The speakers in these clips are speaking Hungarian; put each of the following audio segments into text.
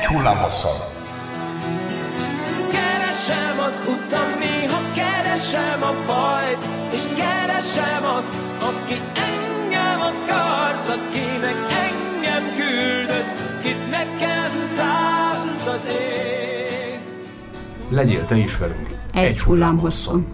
Egy hullámhosszon. Keresem az utam, néha keresem a bajt, és keresem azt, aki engem akart, akinek engem küldött, kit nekem szánt az ég. Legyél te is velünk. Egy hullámhosszon.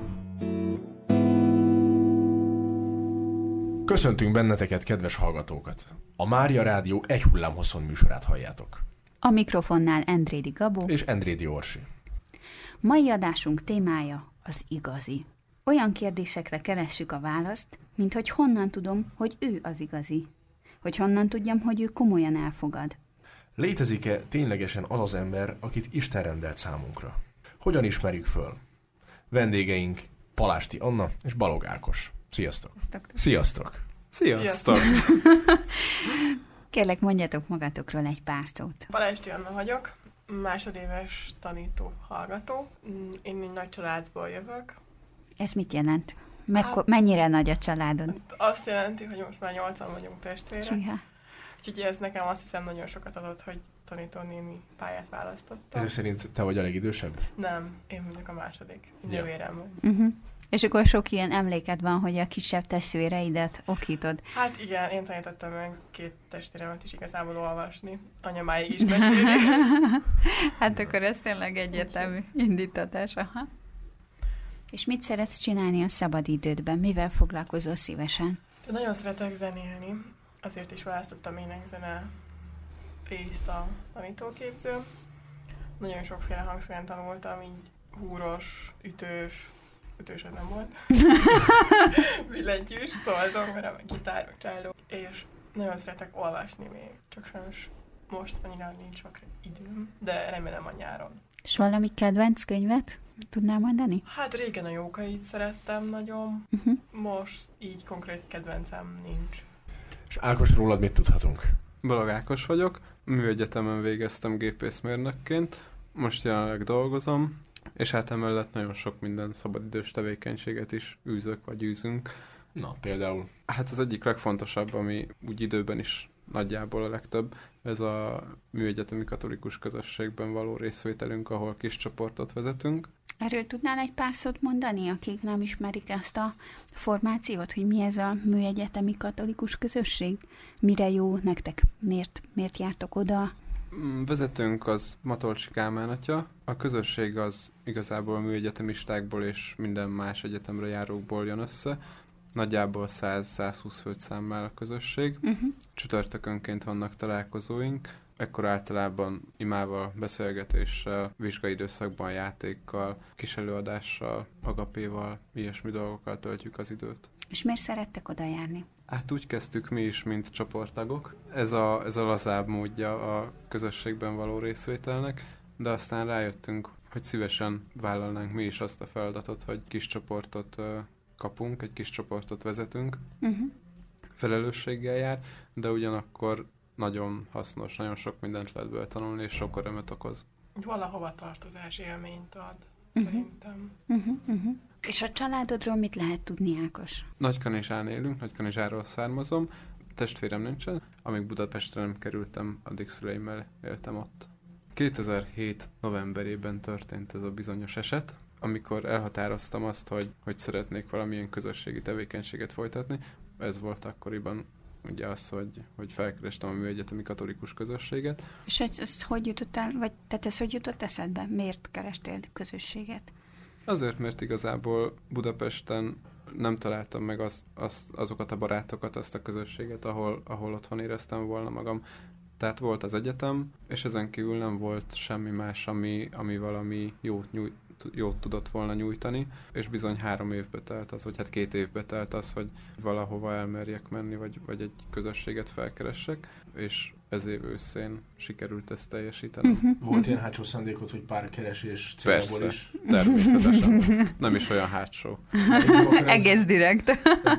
Köszöntünk benneteket, kedves hallgatókat! A Mária Rádió Egy hullámhosszon műsorát halljátok. A mikrofonnál Endrédi Gabó És Endrédi Orsi. Mai adásunk témája az igazi. Olyan kérdésekre keressük a választ, mint hogy honnan tudom, hogy ő az igazi. Hogy honnan tudjam, hogy ő komolyan elfogad. Létezik-e ténylegesen az az ember, akit Isten rendelt számunkra? Hogyan ismerjük föl? Vendégeink Palásti Anna és Balog Ákos. Sziasztok! Sziasztok! Sziasztok! Kérlek, mondjatok magatokról egy pár szót. Palásti Anna vagyok, másodéves tanító, hallgató. Én egy nagy családból jövök. Ez mit jelent? Mennyire nagy a családod? Azt jelenti, hogy most már 8-an vagyunk testvérek. Csíha. Úgyhogy ez nekem azt hiszem nagyon sokat adott, hogy tanítónéni pályát választottam. Ez szerint te vagy a legidősebb? Nem, én vagyok a második. Nővérem van. Uh-huh. És akkor sok ilyen emléked van, hogy a kisebb testvéreidet okítod. Hát igen, én tanítottam meg 2 testvéremet is igazából olvasni. Anyamáig is mesélik. Hát akkor ez tényleg egyértelmű indítatás. Aha. És mit szeretsz csinálni a szabadidődben? Mivel foglalkozol szívesen? De nagyon szeretek zenélni. Azért is választottam énekzene részt a tanítóképzőn. Nagyon sokféle hangszeren tanultam, így húros, ütősöd nem volt. Billentyűs, szóval zongora, meg gitár, meg cselló. És nagyon szeretek olvasni még, csak sajnos most annyira nincs sok időm, de remélem a nyáron. És valami kedvenc könyvet tudnál mondani? Hát régen a Jókait szerettem nagyon, most így konkrét kedvencem nincs. És Ákos, rólad mit tudhatunk? Balog Ákos vagyok, műegyetemen végeztem gépészmérnökként, most jelenleg dolgozom, és hát emellett nagyon sok minden szabadidős tevékenységet is űzünk. Na, például? Hát az egyik legfontosabb, ami úgy időben is nagyjából a legtöbb, ez a műegyetemi katolikus közösségben való részvételünk, ahol kis csoportot vezetünk. Erről tudnál egy pár szót mondani, akik nem ismerik ezt a formációt, hogy mi ez a műegyetemi katolikus közösség? Mire jó nektek? Miért jártok oda? Vezetőnk az Matolcsy Kálmán atya, a közösség az igazából műegyetemistákból és minden más egyetemre járókból jön össze. Nagyjából 100-120 főt számmel a közösség. Csütörtökönként vannak találkozóink, ekkor általában imával, beszélgetéssel, vizsgai időszakban játékkal, kis előadással, agapéval, ilyesmi dolgokkal töltjük az időt. És miért szerettek oda járni? Hát úgy kezdtük mi is, mint csoporttagok. Ez a lazább módja a közösségben való részvételnek, de aztán rájöttünk, hogy szívesen vállalnánk mi is azt a feladatot, hogy kis csoportot kapunk, egy kis csoportot vezetünk. Felelősséggel jár, de ugyanakkor nagyon hasznos, nagyon sok mindent lehet belőle tanulni, és sok örömet okoz. Valahova tartozás élményt ad, szerintem. És a családodról mit lehet tudni, Ákos? Nagykanizsán élünk, Nagykanizsáról származom, testvérem nincsen, amíg Budapestre nem kerültem, addig szüleimmel éltem ott. 2007 novemberében történt ez a bizonyos eset, amikor elhatároztam azt, hogy szeretnék valamilyen közösségi tevékenységet folytatni. Ez volt akkoriban ugye az, hogy felkerestem a műegyetemi katolikus közösséget. És ez hogy jutottál, vagy tehát ez hogy jutott eszedbe? Miért kerestél közösséget? Azért, mert igazából Budapesten nem találtam meg azokat a barátokat, azt a közösséget, ahol otthon éreztem volna magam. Tehát volt az egyetem, és ezen kívül nem volt semmi más, ami valami jót tudott volna nyújtani, és bizony 3 évbe telt az, vagy hát 2 évbe telt az, hogy valahova elmerjek menni, vagy egy közösséget felkeressek, és ez év őszén sikerült ezt teljesítenem. Volt ilyen hátsó szándékod, hogy párkeresés céljából is? Természetesen. Nem is olyan hátsó. Egész direkt.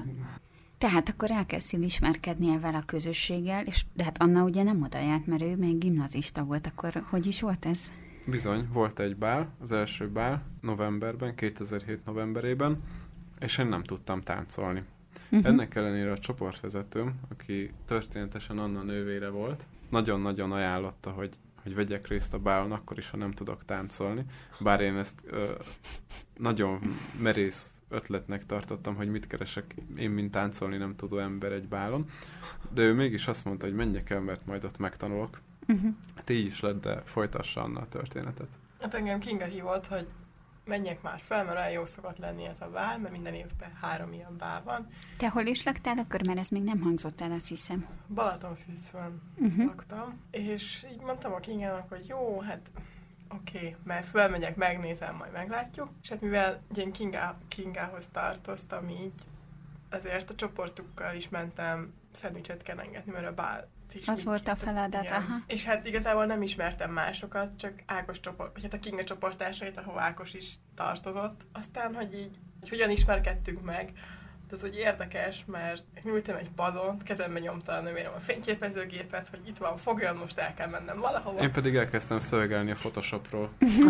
Tehát akkor elkezdtél ismerkedni ezzel a közösséggel, de hát Anna ugye nem oda járt, mert ő még gimnazista volt, akkor hogy is volt ez? Bizony, volt egy bál, az első bál novemberben, 2007 novemberében, és én nem tudtam táncolni. Ennek ellenére a csoportvezetőm, aki történetesen Anna nővére volt, nagyon-nagyon ajánlotta, hogy vegyek részt a bálon, akkor is, ha nem tudok táncolni. Bár én ezt nagyon merész ötletnek tartottam, hogy mit keresek én, mint táncolni nem tudó ember egy bálon. De ő mégis azt mondta, hogy menjek el, mert majd ott megtanulok. Hát így is lett, de folytassa Anna a történetet. Hát engem Kinga hívott, hogy menjek már fel, mert olyan jó szokott lenni ez a bál, mert minden évben 3 ilyen bál van. Te hol is laktál akkor, mert ez még nem hangzott el, azt hiszem. Balatonfürdőn laktam, és így mondtam a Kingának, hogy jó, hát oké, mert fölmegyek, megnézem, majd meglátjuk. És hát mivel én Kingához tartoztam így, ezért a csoportukkal is mentem szendvicset kerengetni, mert a bál is. Az volt a feladat, aha. És hát igazából nem ismertem másokat, csak Ákos csoport, vagy hát a Kinga csoporttársait, ahol Ákos is tartozott. Aztán, hogy így, hogy hogyan ismerkedtünk meg, de az úgy érdekes, mert nyújtam egy padon, kezembe nyomta a nővérem a fényképezőgépet, hogy itt van, fogjon, most el kell mennem valahova. Én pedig elkezdtem szövegelni a Photoshopról.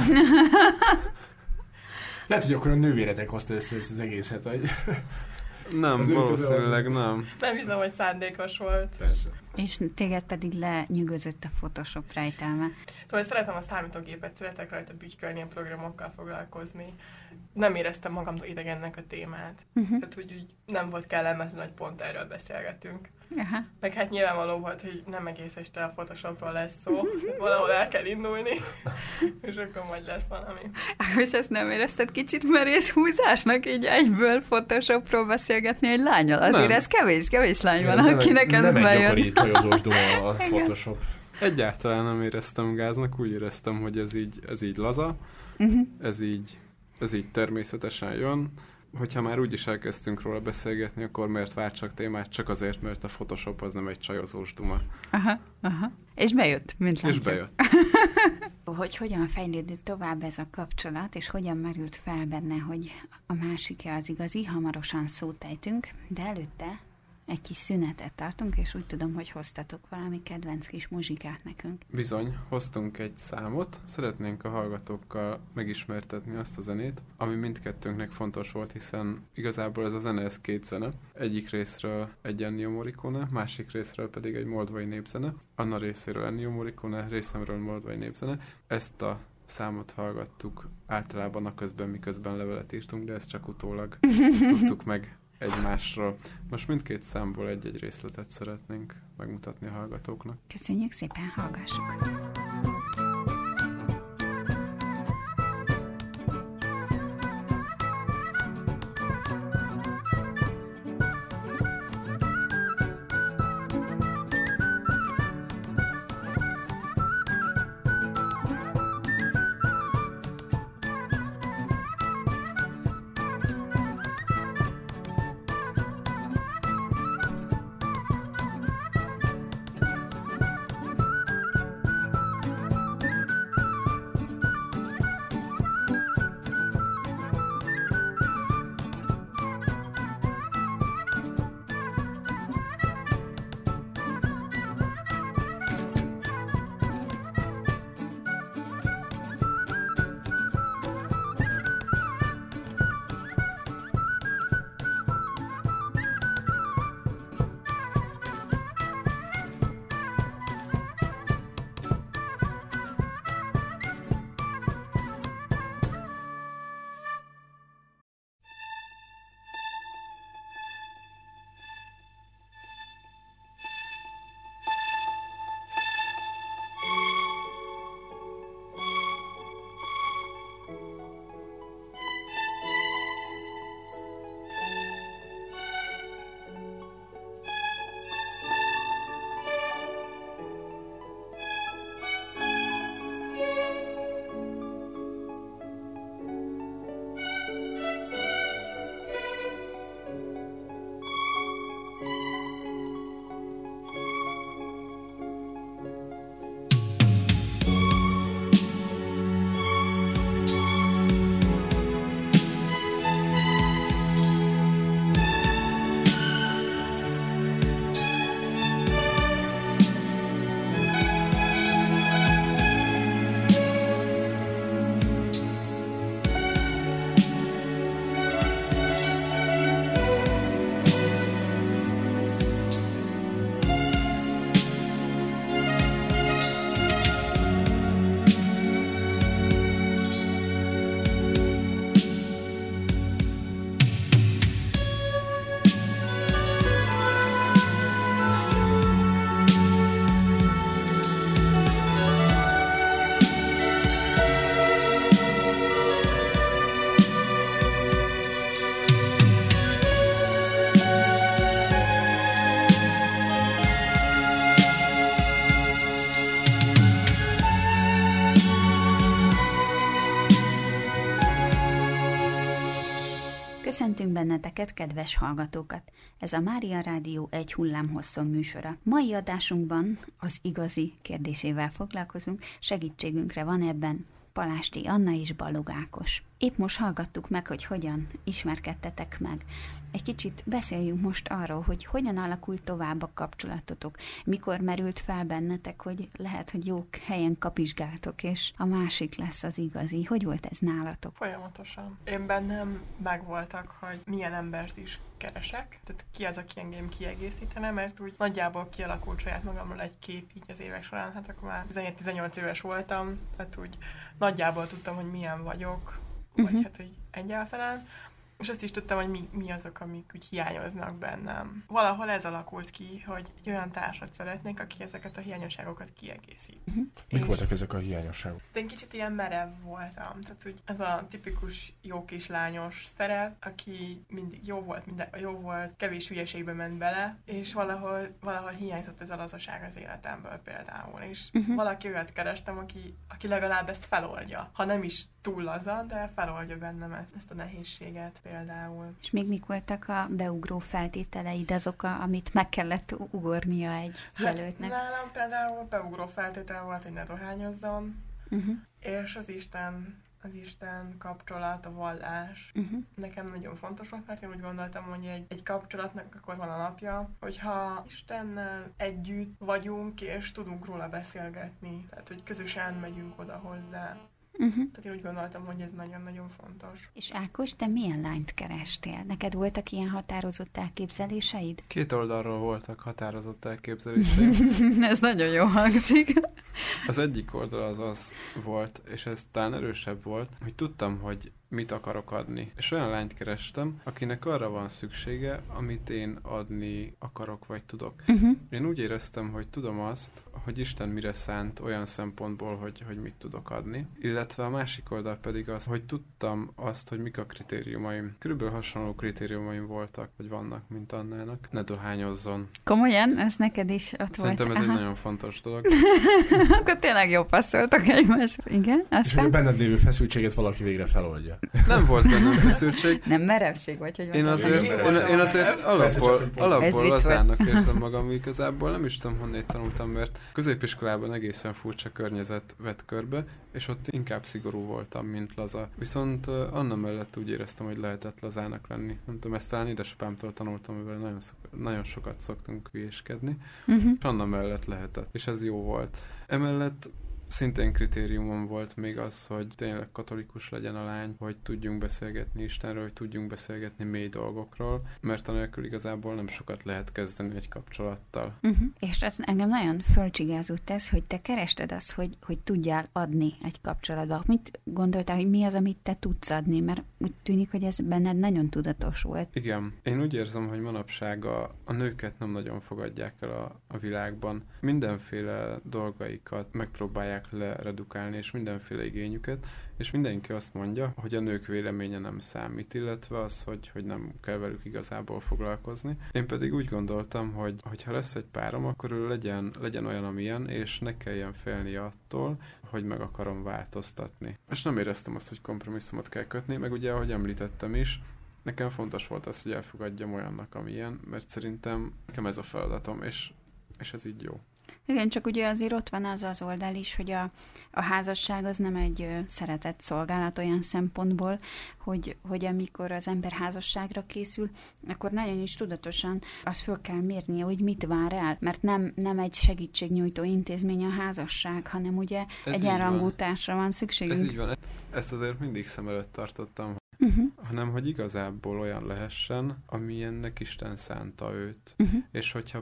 Lehet, hogy akkor a nővéretek hozta össze ezt az egészet, hogy... Nem, valószínűleg nem. Nem hiszem, hogy szándékos volt. Persze. És téged pedig lenyűgözött a Photoshop rejtelme. Szóval szeretem a számítógépet, szeretek rajta bütykölni, ilyen programokkal foglalkozni. Nem éreztem magamtól idegennek a témát. Tehát, hogy úgy nem volt kellemetlen, hogy pont erről beszélgetünk. Aha. Meg hát nyilvánvaló volt, hogy nem egész este a Photoshopról lesz szó, valahol el kell indulni, és akkor majd lesz valami. És ezt nem érezted kicsit merész húzásnak, így egyből Photoshopról beszélgetni egy lányal? Azért nem. Ez kevés lány van, akinek ez bejön. Nem egy bejön. gyakori csajozós duma a Photoshop. Egyáltalán nem éreztem gáznak, úgy éreztem, hogy ez így laza, ez így természetesen jön. Hogyha már úgyis elkezdtünk róla beszélgetni, akkor miért váltsak témát? Csak azért, mert a Photoshop az nem egy csajozós duma. Aha. És bejött, mint látja. És bejött. Hogy hogyan fejlődött tovább ez a kapcsolat, és hogyan merült fel benne, hogy a másik-e az igazi, hamarosan szót ejtünk, de előtte egy kis szünetet tartunk, és úgy tudom, hogy hoztatok valami kedvenc kis muzsikát nekünk. Bizony, hoztunk egy számot, szeretnénk a hallgatókkal megismertetni azt a zenét, ami mindkettőnknek fontos volt, hiszen igazából ez a zene, ez 2 zene. Egyik részről egy Ennio Morricone, másik részről pedig egy moldvai népzene. Anna részéről Ennio Morricone, részemről moldvai népzene. Ezt a számot hallgattuk általában a közben, miközben levelet írtunk, de ezt csak utólag tudtuk meg egymásról. Most mindkét számból egy-egy részletet szeretnénk megmutatni a hallgatóknak. Köszönjük szépen, hallgassuk! Köszöntünk benneteket, kedves hallgatókat! Ez a Mária Rádió egy hullámhosszon műsora. Mai adásunkban az igazi kérdésével foglalkozunk, segítségünkre van ebben Palásti Anna és Balog Ákos. Épp most hallgattuk meg, hogy hogyan ismerkedtetek meg. Egy kicsit beszéljünk most arról, hogy hogyan alakult tovább a kapcsolatotok. Mikor merült fel bennetek, hogy lehet, hogy jó helyen kapizsgáltok, és a másik lesz az igazi. Hogy volt ez nálatok? Folyamatosan. Én bennem megvoltak, hogy milyen embert is keresek, tehát ki az, aki engem kiegészítene, mert úgy nagyjából kialakult saját magamról egy kép így az évek során, hát akkor már 17-18 éves voltam, tehát úgy nagyjából tudtam, hogy milyen vagyok, vagy hát, hogy egyáltalán, és azt is tudtam, hogy mi azok, amik úgy hiányoznak bennem. Valahol ez alakult ki, hogy egy olyan társat szeretnék, aki ezeket a hiányosságokat kiegészít. Mik voltak ezek a hiányosságok? De én kicsit ilyen merev voltam, tehát úgy ez a tipikus jó kislányos szerep, aki mindig jó volt, kevés hülyeségbe ment bele, és valahol hiányzott ez a lazaság az életemből például, és valaki olyat kerestem, aki legalább ezt feloldja. Ha nem is túl laza, de feloldja bennem ezt a nehézséget például. És még mik voltak a beugró feltételeid, azok, amit meg kellett ugornia egy jelöltnek? Hát nálam például beugró feltétel volt, hogy ne dohányozzon, és az Isten kapcsolat, a vallás. Nekem nagyon fontos volt, mert én úgy gondoltam, hogy egy kapcsolatnak akkor van alapja, hogyha Istennel együtt vagyunk, és tudunk róla beszélgetni. Tehát, hogy közösen megyünk oda hozzá. Tehát én úgy gondoltam, hogy ez nagyon-nagyon fontos. És Ákos, te milyen lányt kerestél? Neked voltak ilyen határozott elképzeléseid? Két oldalról voltak határozott elképzeléseim. Ez nagyon jó hangzik. Az egyik oldal az volt, és ez talán erősebb volt, hogy tudtam, hogy mit akarok adni. És olyan lányt kerestem, akinek arra van szüksége, amit én adni akarok, vagy tudok. Én úgy éreztem, hogy tudom azt, hogy Isten mire szánt olyan szempontból, hogy mit tudok adni. Illetve a másik oldal pedig az, hogy tudtam azt, hogy mik a kritériumaim. Körülbelül hasonló kritériumaim voltak, vagy vannak, mint Annának. Ne dohányozzon. Komolyan? Ez neked is ott Szerintem volt? Ez egy nagyon fontos dolog. Akkor tényleg jó passzoltak egymásra. Igen, aztán? És benned lévő feszültséget valaki végre feloldja. Nem volt bennem feszültség. Nem merevség vagy, hogy Én azért alapból lazának érzem magam igazából. Nem is tudom, honnét tanultam, mert középiskolában egészen furcsa környezet vett körbe, és ott inkább szigorú voltam, mint laza. Viszont Anna mellett úgy éreztem, hogy lehetett lazának lenni. Nem tudom, ezt talán édesapámtól tanultam, mivel nagyon sokat szoktunk hülyéskedni, és Anna mellett lehetett, és ez jó volt. Emellett szintén kritériumom volt még az, hogy tényleg katolikus legyen a lány, hogy tudjunk beszélgetni Istenről, hogy tudjunk beszélgetni mély dolgokról, mert anélkül igazából nem sokat lehet kezdeni egy kapcsolattal. És ez engem nagyon fölcsigázott ez, hogy te kerested azt, hogy tudjál adni egy kapcsolatba. Mit gondoltál, hogy mi az, amit te tudsz adni? Mert úgy tűnik, hogy ez benned nagyon tudatos volt. Igen. Én úgy érzem, hogy manapság a nőket nem nagyon fogadják el a világban. Mindenféle dolgaikat megpróbálják leredukálni, és mindenféle igényüket, és mindenki azt mondja, hogy a nők véleménye nem számít, illetve az, hogy nem kell velük igazából foglalkozni. Én pedig úgy gondoltam, hogy ha lesz egy párom, akkor ő legyen olyan, amilyen, és ne kelljen félni attól, hogy meg akarom változtatni. És nem éreztem azt, hogy kompromisszumot kell kötni, meg ugye, ahogy említettem is, nekem fontos volt az, hogy elfogadjam olyannak, amilyen, mert szerintem nekem ez a feladatom, és ez így jó. Igen, csak ugye azért ott van az oldal is, hogy a házasság az nem egy szeretett szolgálat olyan szempontból, hogy amikor az ember házasságra készül, akkor nagyon is tudatosan azt föl kell mérnie, hogy mit vár el, mert nem egy segítségnyújtó intézmény a házasság, hanem ugye egyenrangú társra van szükségünk. Ez így van. Ezt azért mindig szem előtt tartottam, hanem hogy igazából olyan lehessen, amilyennek Isten szánta őt. És hogyha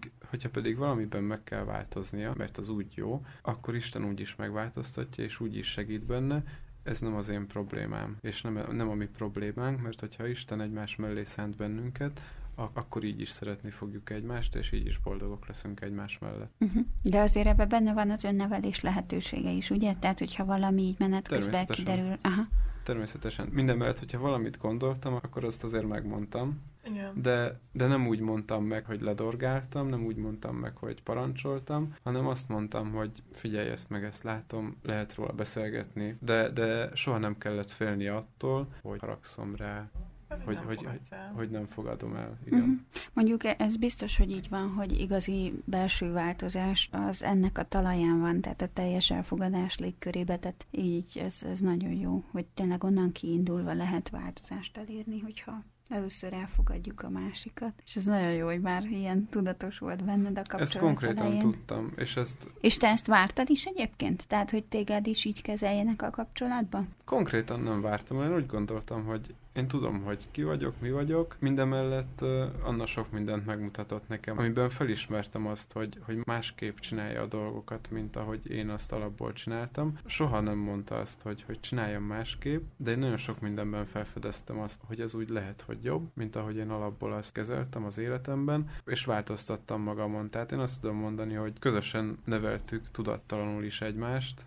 pedig valamiben meg kell változnia, mert az úgy jó, akkor Isten úgy is megváltoztatja, és úgy is segít benne. Ez nem az én problémám, és nem a mi problémánk, mert hogyha Isten egymás mellé szánt bennünket, akkor így is szeretni fogjuk egymást, és így is boldogok leszünk egymás mellett. De azért ebben benne van az önnevelés lehetősége is, ugye? Tehát, hogyha valami így menet közben kiderül. Természetesen. Minden mellett, hogyha valamit gondoltam, akkor azt azért megmondtam. Igen. De nem úgy mondtam meg, hogy ledorgáltam, nem úgy mondtam meg, hogy parancsoltam, hanem azt mondtam, hogy figyelj, ezt látom, lehet róla beszélgetni, de soha nem kellett félni attól, hogy haragszom rá. hogy nem fogadom el. Igen. Mondjuk ez biztos, hogy így van, hogy igazi belső változás az ennek a talaján van, tehát a teljes elfogadás légkörébe, tehát így ez nagyon jó, hogy tényleg onnan kiindulva lehet változást elérni, hogyha először elfogadjuk a másikat. És ez nagyon jó, hogy már ilyen tudatos volt benned a kapcsolat Ezt konkrétan elején. tudtam, És te ezt vártad is egyébként? Tehát, hogy téged is így kezeljenek a kapcsolatban? Konkrétan nem vártam, én úgy gondoltam, hogy én tudom, hogy ki vagyok, mi vagyok. Mindemellett Anna sok mindent megmutatott nekem, amiben felismertem azt, hogy másképp csinálja a dolgokat, mint ahogy én azt alapból csináltam. Soha nem mondta azt, hogy csináljam másképp, de én nagyon sok mindenben felfedeztem azt, hogy ez úgy lehet, hogy jobb, mint ahogy én alapból azt kezeltem az életemben, és változtattam magamon. Tehát én azt tudom mondani, hogy közösen neveltük tudattalanul is egymást.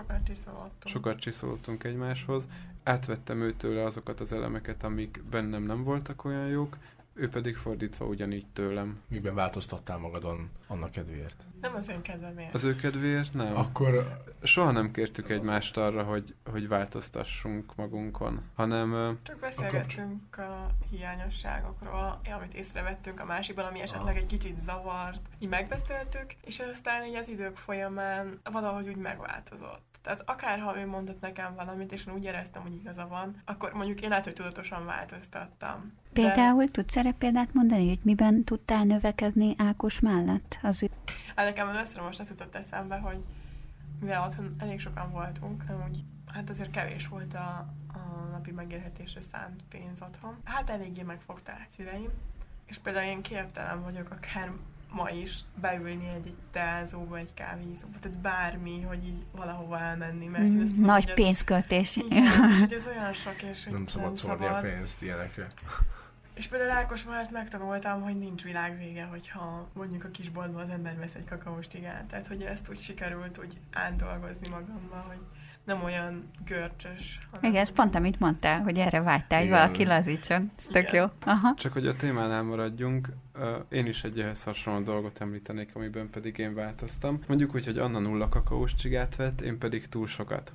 Sokat csiszolottunk egymáshoz. Átvettem őtőle azokat az elemeket, amik bennem nem voltak olyan jók, ő pedig fordítva ugyanígy tőlem. Miben változtattál magadon annak kedvéért? Nem az én kedvemért. Az ő kedvéért nem. Akkor soha nem kértük egymást arra, hogy változtassunk magunkon, hanem... Csak beszélgettünk a hiányosságokról, amit észrevettünk a másikban, ami esetleg egy kicsit zavart. Így megbeszéltük, és aztán így az idők folyamán valahogy úgy megváltozott. Tehát akárha ő mondott nekem valamit, és én úgy éreztem, hogy igaza van, akkor mondjuk én lehet, hogy tudatosan változtattam. Például tudsz erre példát mondani, hogy miben tudtál növekedni Ákos mellett? Az ő... Nekem először most azt jutott eszembe, hogy mivel otthon elég sokan voltunk, úgy, hát azért kevés volt a napi megélhetésre szánt pénz otthon. Hát eléggé megfogták szüleim, és például én képtelen vagyok akár ma is beülni egy teázóba, egy kávézóba, tehát bármi, hogy így valahova elmenni, mert nagy pénzköltés. Igen, és hogy ez olyan sok, és nem szabad szórni a pénzt ilyenekre. És például Ákos mellett megtanultam, hogy nincs világvége, hogyha mondjuk a kisboltban az ember vesz egy kakaós csigát. Tehát, hogy ezt úgy sikerült úgy átdolgozni magamban, hogy nem olyan görcsös. Igen, ez pont amit mondtál, hogy erre vágytál, hogy valaki lazítson. Ez tök jó. Aha. Csak hogy a témánál maradjunk, én is egy ehhez hasonló dolgot említenék, amiben pedig én változtam. Mondjuk úgy, hogy Anna 0 kakaós csigát vett, én pedig túl sokat.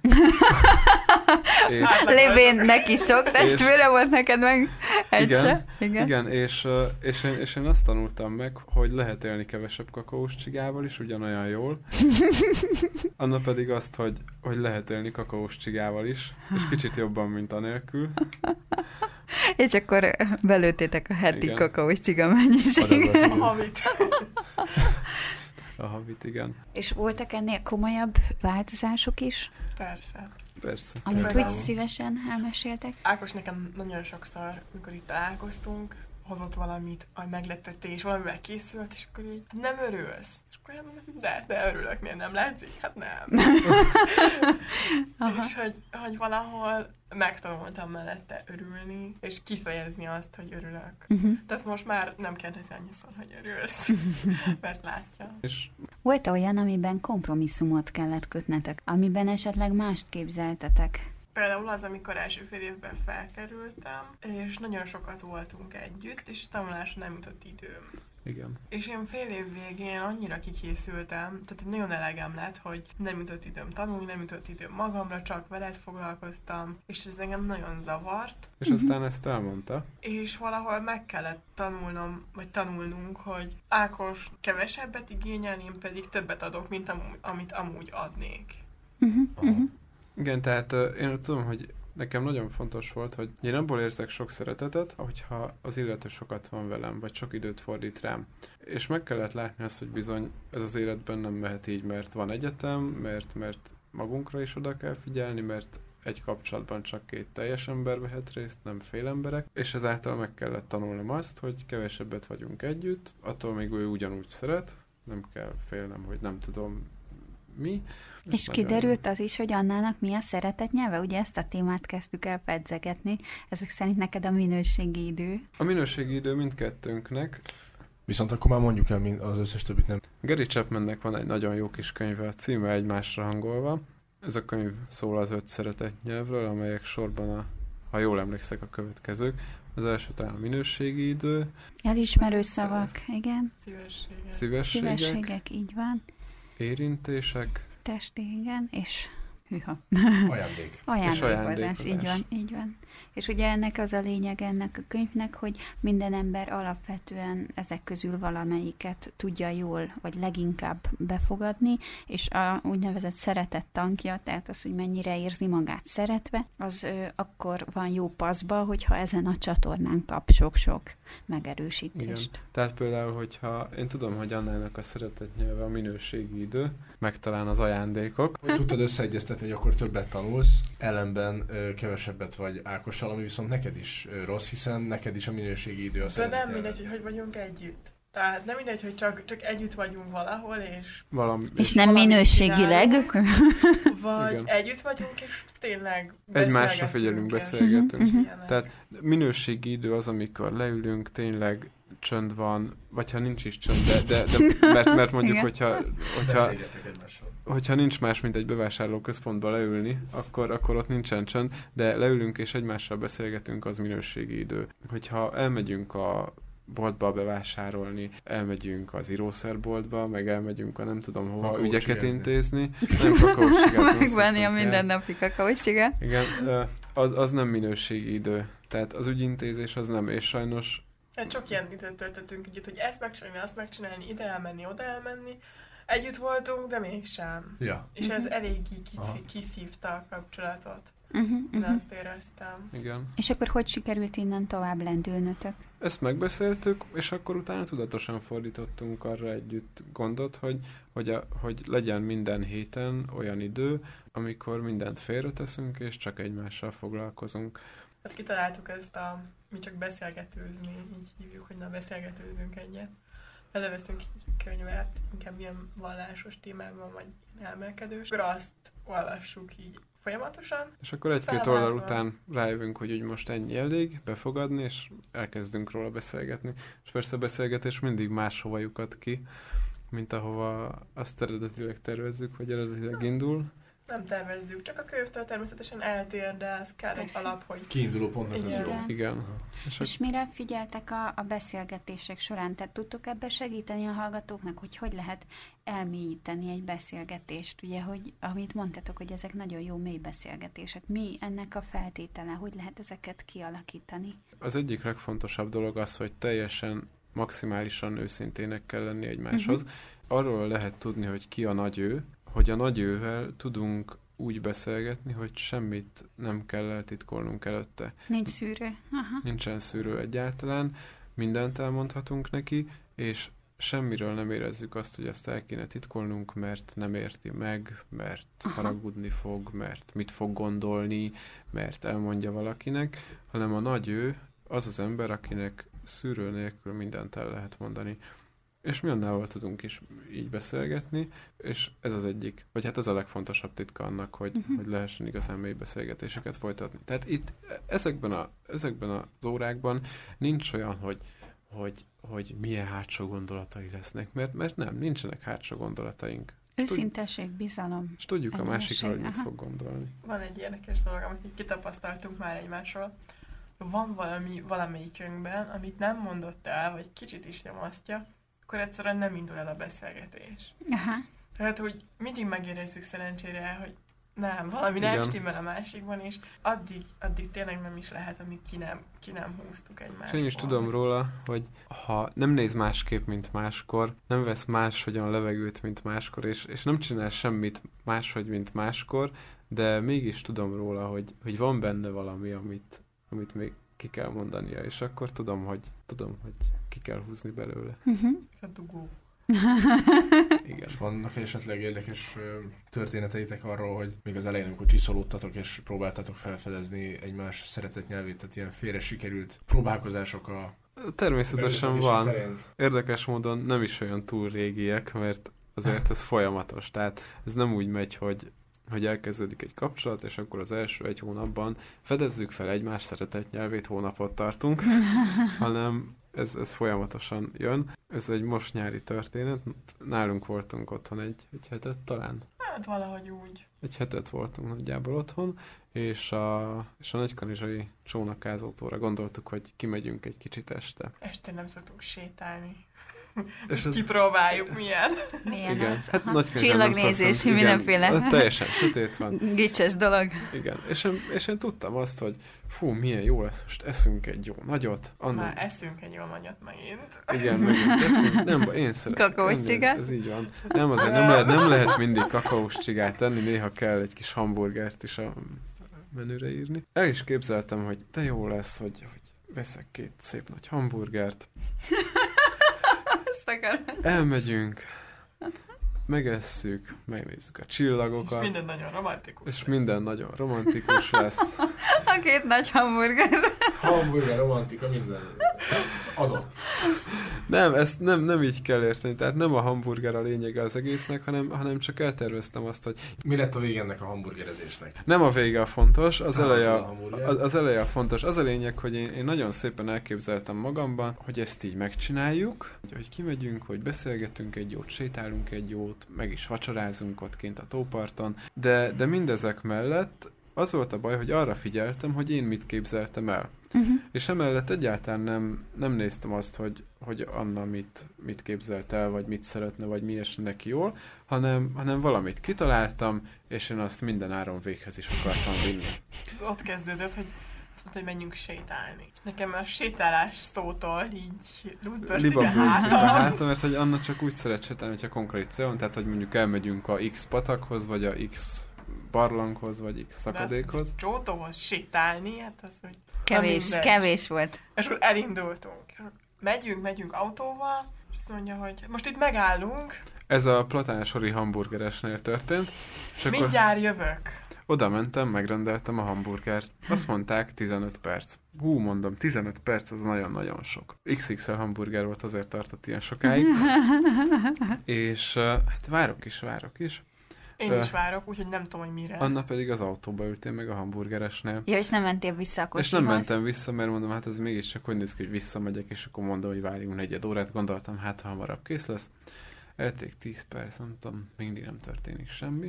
Lévén neki sok testvére volt neked meg egyszer. Igen, és én azt tanultam meg, hogy lehet élni kevesebb kakaós csigával is, ugyanolyan jól. Anna pedig azt, hogy lehet élni kakaós csigával is, és kicsit jobban, mint anélkül. És akkor belőttétek a heti kakaós csiga mennyiséget. A havit. A havit, igen. És voltak ennél komolyabb változások is? Persze. Amit úgy szívesen elmeséltek? Ákos nekem nagyon sokszor, amikor itt találkoztunk, hozott valamit, a meglepetés, valamivel készült, és akkor így, nem örülsz? És akkor mondom, de örülök, miért nem látszik? Hát nem. És hogy valahol megtanultam mellette örülni, és kifejezni azt, hogy örülök. Tehát most már nem kérdezi annyiszor, hogy örülsz, mert látja. És volt olyan, amiben kompromisszumot kellett kötnetek, amiben esetleg mást képzeltetek? Például az, amikor első fél évben felkerültem, és nagyon sokat voltunk együtt, és tanulásra nem jutott időm. Igen. És én fél év végén annyira kikészültem, tehát nagyon elegem lett, hogy nem jutott időm tanulni, nem jutott időm magamra, csak veled foglalkoztam, és ez engem nagyon zavart. És aztán ezt elmondta. És valahol meg kellett tanulnunk, hogy Ákos kevesebbet igényel, én pedig többet adok, mint amit amúgy adnék. Igen, tehát én tudom, hogy nekem nagyon fontos volt, hogy én abból érzek sok szeretetet, hogyha az illető sokat van velem, vagy sok időt fordít rám. És meg kellett látni azt, hogy bizony ez az életben nem mehet így, mert van egyetem, mert magunkra is oda kell figyelni, mert egy kapcsolatban csak 2 teljes ember vehet részt, nem fél emberek, és ezáltal meg kellett tanulnom azt, hogy kevesebbet vagyunk együtt, attól még ő ugyanúgy szeret, nem kell félnem, hogy nem tudom mi. És kiderült az is, hogy Annának mi a szeretet nyelve? Ugye ezt a témát kezdtük el pedzegetni. Ezek szerint neked a minőségi idő? A minőségi idő mindkettőnknek. Viszont akkor már mondjuk el, az összes többit nem. Gary Chapmannek van egy nagyon jó kis könyve, a címe Egymásra hangolva. Ez a könyv szól az 5 szeretetnyelvről, amelyek sorban, ha jól emlékszek, a következők. Az első talán a minőségi idő. Elismerő szavak, igen. Szívességek. Szívességek, így van. Érintések. Testi, igen, és Hűha. Ajándék. Ajándékozás, így van. És ugye ennek az a lényeg ennek a könyvnek, hogy minden ember alapvetően ezek közül valamelyiket tudja jól, vagy leginkább befogadni, és a úgynevezett szeretet tankja, tehát az, hogy mennyire érzi magát szeretve, az akkor van jó paszba, hogyha ezen a csatornán kap sok-sok megerősítést. Igen. Tehát például, hogyha én tudom, hogy Annának a szeretet nyelve a minőségi idő, meg talán az ajándékok. Hogy tudtad összeegyeztetni, hogy akkor többet tanulsz, ellenben kevesebbet vagy Ákossal, ami viszont neked is rossz, hiszen neked is a minőségi idő a szeretet. De nem mindegy, hogy vagyunk együtt. Tehát nem mindegy, hogy csak együtt vagyunk valahol, és nem minőségileg. Vagy igen. Együtt vagyunk, és tényleg egymásra figyelünk, beszélgetünk. Tehát minőségi idő az, amikor leülünk, tényleg csönd van, vagy ha nincs is csönd, de mert mondjuk, hogyha nincs más, mint egy bevásárlóközpontba leülni, akkor ott nincsen csönd, de leülünk és egymással beszélgetünk, az minőségi idő. Hogyha elmegyünk a boltba bevásárolni, elmegyünk az írószerboltba, meg elmegyünk a nem tudom hova ügyeket intézni. Nem kakaócsigázni. Megvenni a mindennapi kakaócsigát. Igen, az nem minőségi idő. Tehát az ügyintézés az nem, és sajnos... Hát sok ilyen időt töltöttünk együtt, hogy ezt megcsinálni, azt megcsinálni, ide elmenni, oda elmenni. Együtt voltunk, de mégsem. Ja. És ez eléggé kiszívta a kapcsolatot. Én azt éreztem. Igen. És akkor hogy sikerült innen tovább lendülnötök? Ezt megbeszéltük, és akkor utána tudatosan fordítottunk arra együtt gondot, hogy legyen minden héten olyan idő, amikor mindent félreteszünk, és csak egymással foglalkozunk. Hát kitaláltuk ezt mi csak beszélgetőzni, így hívjuk, hogy beszélgetőzünk egyet. Előveszünk könyvet, inkább ilyen vallásos témában, vagy elmélkedős. Akkor azt olvassuk így folyamatosan. És akkor egy-két oldal után rájövünk, hogy úgy most ennyi elég, befogadni, és elkezdünk róla beszélgetni. És persze a beszélgetés mindig máshova lyukad ki, mint ahova azt eredetileg tervezzük, vagy eredetileg indul. Nem tervezzük, csak a könyvtől természetesen eltér, de ez kell egy alap, hogy... Kiinduló pontnak az jó. Igen. És mire figyeltek a beszélgetések során? Tehát tudtok ebben segíteni a hallgatóknak, hogy lehet elmélyíteni egy beszélgetést? Ugye, hogy amit mondtatok, hogy ezek nagyon jó mély beszélgetések. Mi ennek a feltétele? Hogy lehet ezeket kialakítani? Az egyik legfontosabb dolog az, hogy teljesen maximálisan őszintének kell lenni egymáshoz. Arról lehet tudni, hogy ki a nagy ő, hogy a nagy ővel tudunk úgy beszélgetni, hogy semmit nem kell eltitkolnunk előtte. Nincs szűrő. Aha. Nincsen szűrő egyáltalán, mindent elmondhatunk neki, és semmiről nem érezzük azt, hogy ezt el kéne titkolnunk, mert nem érti meg, mert haragudni fog, mert mit fog gondolni, mert elmondja valakinek, hanem a nagy ő az az ember, akinek szűrő nélkül mindent el lehet mondani. És mi Annával tudunk is így beszélgetni, és ez az egyik, vagy hát ez a legfontosabb titka annak, hogy lehessen igazán mély beszélgetéseket folytatni. Tehát itt ezekben az órákban nincs olyan, hogy milyen hátsó gondolatai lesznek, mert nem, nincsenek hátsó gondolataink. Őszintesség, bizalom. És tudjuk a másikról, hogy mit fog gondolni. Van egy érdekes dolog, amit kitapasztaltunk már egymásról. Van valamelyikünkben, amit nem mondott el, vagy kicsit is nyomasztja, akkor egyszerűen nem indul el a beszélgetés. Aha. Tehát, hogy mindig megérezzük szerencsére, hogy nem, valami nem stimmel a másikban, és addig tényleg nem is lehet, amíg ki nem húztuk egymást. Én is tudom róla, hogy ha nem néz másképp, mint máskor, nem vesz máshogyan levegőt, mint máskor, és nem csinál semmit máshogy, mint máskor, de mégis tudom róla, hogy van benne valami, amit még ki kell mondania, és akkor tudom, hogy ki kell húzni belőle. Ez a dugó. Igen. És vannak esetleg érdekes történeteitek arról, hogy még az elején, amikor csiszolódtatok és próbáltatok felfedezni egymás szeretetnyelvét, tehát ilyen félre sikerült próbálkozások a... Természetesen van. Érdekes módon nem is olyan túl régiek, mert azért ez folyamatos. Tehát ez nem úgy megy, hogy elkezdődik egy kapcsolat, és akkor az első egy hónapban fedezzük fel egymás szeretetnyelvét, hónapot tartunk, hanem ez folyamatosan jön. Ez egy most nyári történet. Nálunk voltunk otthon egy hetet talán. Hát valahogy úgy. Egy hetet voltunk nagyjából otthon, és a nagykanizsai csónakázótóra gondoltuk, hogy kimegyünk egy kicsit este. Este nem szoktunk sétálni. És kipróbáljuk, milyen. Milyen igen, az? hát Aha. nagykönyvben nem Csillagnézés, szoktunk, mindenféle. igen, teljesen sötét van. Gicses dolog. Igen, és én tudtam azt, hogy fú, milyen jó lesz, most eszünk egy jó nagyot. Már eszünk egy jó nagyot megint. Igen, megint eszünk. Nem, én szeretem. Kakaós csigát? Ez így van. Nem, azért nem lehet mindig kakaós csigát tenni, néha kell egy kis hamburgert is a menüre írni. El is képzeltem, hogy de jó lesz, hogy veszek 2 szép nagy hamburgert. Ezt akarom. Elmegyünk, megesszük, megnézzük a csillagokat. És minden nagyon romantikus. És minden nagyon romantikus lesz. A 2 nagy hamburger. Hamburger, romantika, minden adott. Nem, ezt nem így kell érteni. Tehát nem a hamburger a lényege az egésznek, hanem csak elterveztem azt, hogy Mi lett a vége ennek a hamburgerezésnek? nem a vége a fontos, az hamburger. eleje a fontos. Az a lényeg, hogy én nagyon szépen elképzeltem magamban, hogy ezt így megcsináljuk, hogy kimegyünk, hogy beszélgetünk egy jót, sétálunk egy jót, meg is vacsorázunk ott kint a tóparton, de mindezek mellett az volt a baj, hogy arra figyeltem, hogy én mit képzeltem el. És emellett egyáltalán nem néztem azt, hogy Anna mit képzelt el, vagy mit szeretne, vagy mi esne neki jól, hanem valamit kitaláltam, és én azt minden áron véghez is akartam vinni. Ott kezdődött, hogy azt mondta, hogy menjünk sétálni. És nekem a sétálás szótól így lútbörszik a hátam. Mert hogy Anna csak úgy szeret sétálni, hogyha konkrét cél van, tehát hogy mondjuk elmegyünk a X patakhoz, vagy a X barlanghoz, vagy X szakadékhoz. Csótóhoz sétálni, hát az, hogy Kevés volt. És akkor elindultunk. Megyünk autóval, és azt mondja, hogy most itt megállunk. Ez a Platánsori hamburgeresnél történt. És mindjárt jövök. Oda mentem, megrendeltem a hamburgert. Azt mondták 15 perc. Mondom, 15 perc az nagyon-nagyon sok. XXL hamburger volt, azért tartott ilyen sokáig. És hát várok is. Én is várok, úgyhogy nem tudom, hogy mire. Anna pedig az autóba ültél meg a hamburgeresnél. Ja, és nem mentél vissza a kocsihoz? És nem mentem vissza, mert mondom, hát ez mégiscsak hogy néz ki, hogy visszamegyek, és akkor mondom, hogy várjunk 4 órát. Gondoltam, hát ha hamarabb kész lesz. Elték 10 perc, nem tudom, mindig nem történik semmi.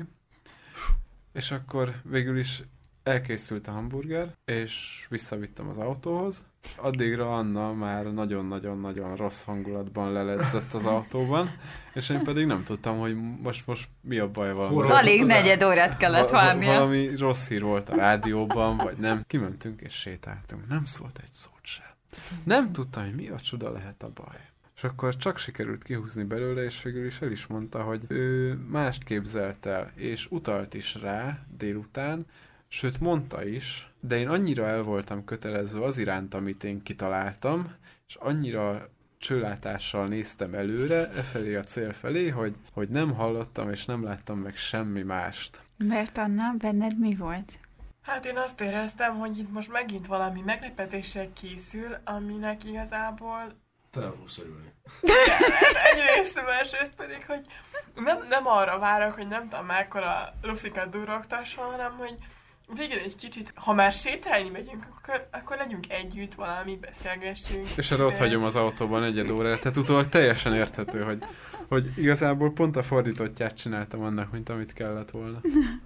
És akkor végül is elkészült a hamburger, és visszavittem az autóhoz. Addigra Anna már nagyon-nagyon-nagyon rossz hangulatban leledzett az autóban, és én pedig nem tudtam, hogy most mi a baj valami. Alig 4 órát kellett várnia. Valami rossz hír volt a rádióban, vagy nem. Kimentünk és sétáltunk. Nem szólt egy szót sem. Nem tudtam, hogy mi a csuda lehet a baj. És akkor csak sikerült kihúzni belőle, és végül is el is mondta, hogy ő mást képzelt el, és utalt is rá délután, sőt mondta is, de én annyira el voltam kötelezve az iránt, amit én kitaláltam, és annyira csőlátással néztem előre, efelé a cél felé, hogy nem hallottam és nem láttam meg semmi mást. Mert Anna, benned mi volt? Hát én azt éreztem, hogy itt most megint valami meglepetéssel készül, aminek igazából te nem fogsz örülni. Egyrészt, másrészt pedig, hogy nem arra várok, hogy nem tudom, mekkora lufikat durogtasson, hanem hogy végre egy kicsit, ha már sétálni megyünk, akkor legyünk együtt, valami, beszélgessünk. És erre ott hagyom az autóban 1 órára, tehát utólag teljesen érthető, hogy igazából pont a fordítottját csináltam annak, mint amit kellett volna.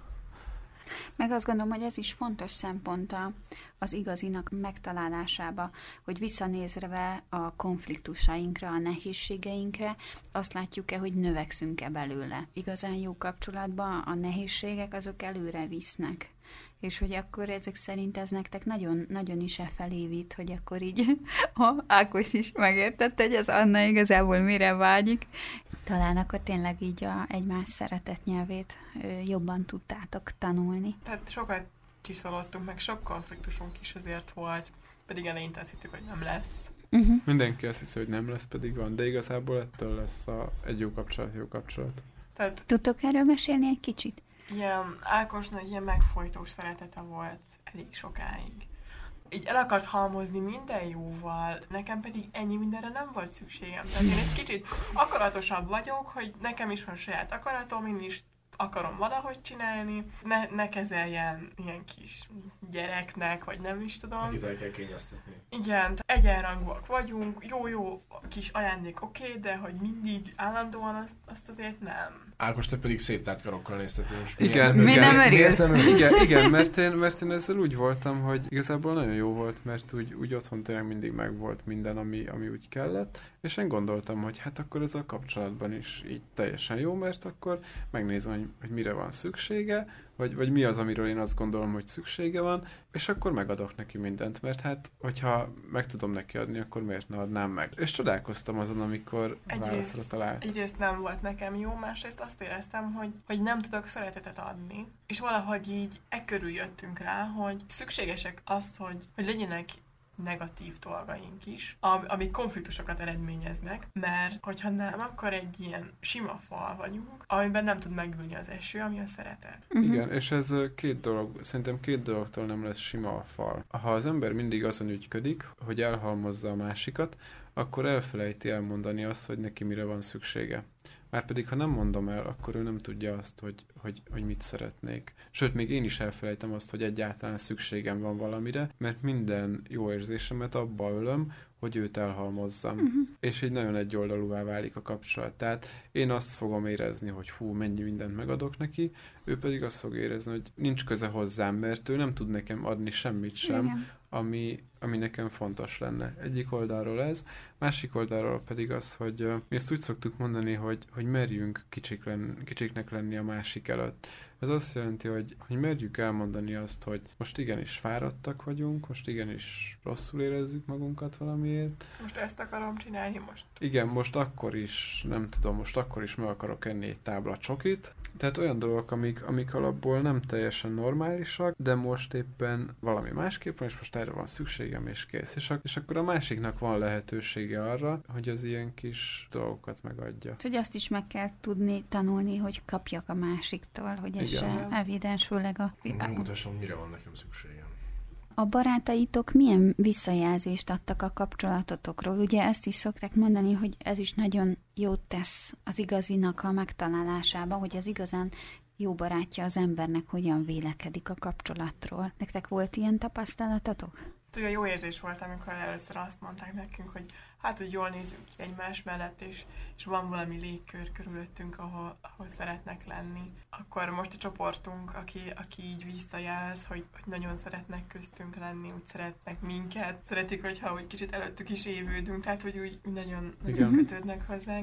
Meg azt gondolom, hogy ez is fontos szempont az igazinak megtalálásába, hogy visszanézve a konfliktusainkra, a nehézségeinkre, azt látjuk-e, hogy növekszünk-e belőle. Igazán jó kapcsolatban a nehézségek azok előre visznek. És hogy akkor ezek szerint ez nektek nagyon, nagyon is felé vitt, hogy akkor így Ákos is megértette, hogy az Anna igazából mire vágyik. Talán akkor tényleg így egymás szeretett nyelvét jobban tudtátok tanulni. Tehát sokat csiszolottunk, meg sok konfliktusunk is azért volt, pedig eleinte azt hittük, hogy nem lesz. Mindenki azt hiszi, hogy nem lesz, pedig van, de igazából ettől lesz egy jó kapcsolat. Tehát tudtok erről mesélni egy kicsit? Ilyen Ákosnak ilyen megfojtós szeretete volt elég sokáig. Így el akart halmozni minden jóval, nekem pedig ennyi mindenre nem volt szükségem. Tehát én egy kicsit akaratosabb vagyok, hogy nekem is van saját akaratom, én is akarom valahogy csinálni, ne kezeljen ilyen kis gyereknek, vagy nem is tudom. Akit el kell kényeztetni. Igen, egyenrangúak vagyunk, jó kis ajándék oké, de hogy mindig állandóan azt azért nem. Ákos, te pedig széttárt karokkal nézted. Igen, mi nem örül? Igen, mert én ezzel úgy voltam, hogy igazából nagyon jó volt, mert úgy otthon tényleg mindig megvolt minden, ami úgy kellett, és én gondoltam, hogy hát akkor ez a kapcsolatban is így teljesen jó, mert akkor megnézem, hogy mire van szüksége, vagy mi az, amiről én azt gondolom, hogy szüksége van, és akkor megadok neki mindent, mert hát, hogyha meg tudom neki adni, akkor miért ne adnám meg? És csodálkoztam azon, amikor válaszra talált. Egyrészt nem volt nekem jó, másrészt azt éreztem, hogy nem tudok szeretetet adni. És valahogy így körül jöttünk rá, hogy szükségesek az, hogy legyenek negatív dolgaink is, amik konfliktusokat eredményeznek, mert hogyha nem, akkor egy ilyen sima fal vagyunk, amiben nem tud megülni az eső, ami a szeretet. Igen, és ez szerintem két dologtól nem lesz sima a fal. Ha az ember mindig azon ügyködik, hogy elhalmozza a másikat, akkor elfelejti elmondani azt, hogy neki mire van szüksége. Márpedig, ha nem mondom el, akkor ő nem tudja azt, hogy mit szeretnék. Sőt, még én is elfelejtem azt, hogy egyáltalán szükségem van valamire, mert minden jó érzésemet abba ölöm, hogy őt elhalmozzam. És így nagyon egyoldalúvá válik a kapcsolat. Tehát én azt fogom érezni, hogy mennyi mindent megadok neki, ő pedig azt fog érezni, hogy nincs köze hozzám, mert ő nem tud nekem adni semmit sem, ami nekem fontos lenne. Egyik oldalról ez, másik oldalról pedig az, hogy mi ezt úgy szoktuk mondani, hogy merjünk kicsiknek lenni a másik előtt. Ez azt jelenti, hogy merjük elmondani azt, hogy most igenis fáradtak vagyunk, most igenis rosszul érezzük magunkat valamiért. Most ezt akarom csinálni, most. Igen, most akkor is, nem tudom, most akkor is meg akarok enni egy tábla csokit. Tehát olyan dolgok, amik alapból nem teljesen normálisak, de most éppen valami másképp van, és most erre van szükségem, és kész. És akkor a másiknak van lehetősége arra, hogy az ilyen kis dolgokat megadja. Hogy azt is meg kell tudni tanulni, hogy kapjak a másiktól, hogy ez se evidens, főleg a... Megmutassam, mire van nekem szükségem. A barátaitok milyen visszajelzést adtak a kapcsolatotokról? Ugye ezt is szokták mondani, hogy ez is nagyon jót tesz az igazinak a megtalálásába, hogy az igazán jó barátja az embernek hogyan vélekedik a kapcsolatról. Nektek volt ilyen tapasztalatotok? Olyan jó érzés volt, amikor először azt mondták nekünk, hogy hogy jól nézzük ki egymás mellett, és van valami légkör körülöttünk, ahol szeretnek lenni. Akkor most a csoportunk, aki így visszajelz, hogy nagyon szeretnek köztünk lenni, úgy szeretnek minket. Szeretik, hogyha úgy kicsit előttük is évődünk, tehát hogy úgy nagyon kötődnek hozzánk.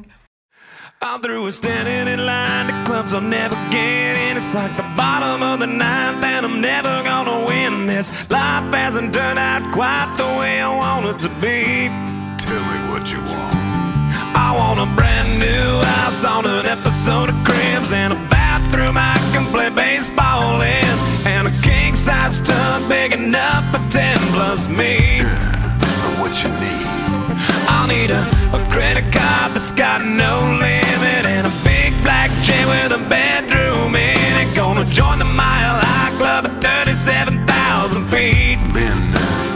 I'm through standing in line, the clubs I'll never get in. It's like the bottom of the ninth and I'm never gonna win this. Life hasn't turned out quite the way I want it to be. Tell me what you want. I want a brand new house on an episode of Cribs, and a bathroom I can play baseball in, and a king-size tub big enough for 10 plus me. So what you need? I'll need a credit card that's got no limit, and a big black jet with a bedroom in it. Gonna join the Mile High Club at 37,000 feet. Been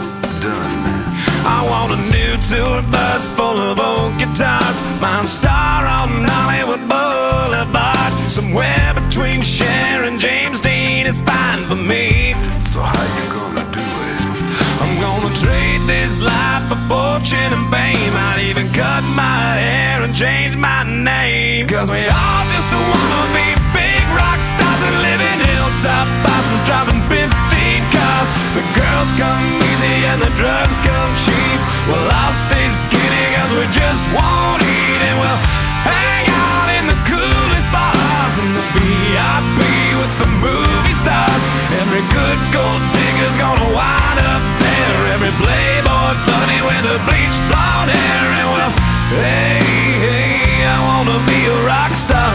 done. I want a new tour bus full of old guitars, mine star on Hollywood Boulevard. Somewhere between Cher and James Dean is fine for me. So how you gonna do it? I'm gonna trade this life for fortune and fame. I'd even cut my hair and change my name, 'cause we all just wanna be big rock stars and live in hilltop bosses, driving 15 cars. The girls come easy and the drugs come cheap. Well, I'll stay skinny 'cause we just won't eat, and we'll hang out in the coolest bars in the VIP with the movie stars. Every good gold digger's gonna wind up there, every playboy bunny with a bleached blonde hair. And well, hey, I wanna be a rock star.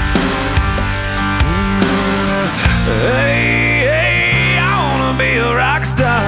Hey, I wanna be a rock star.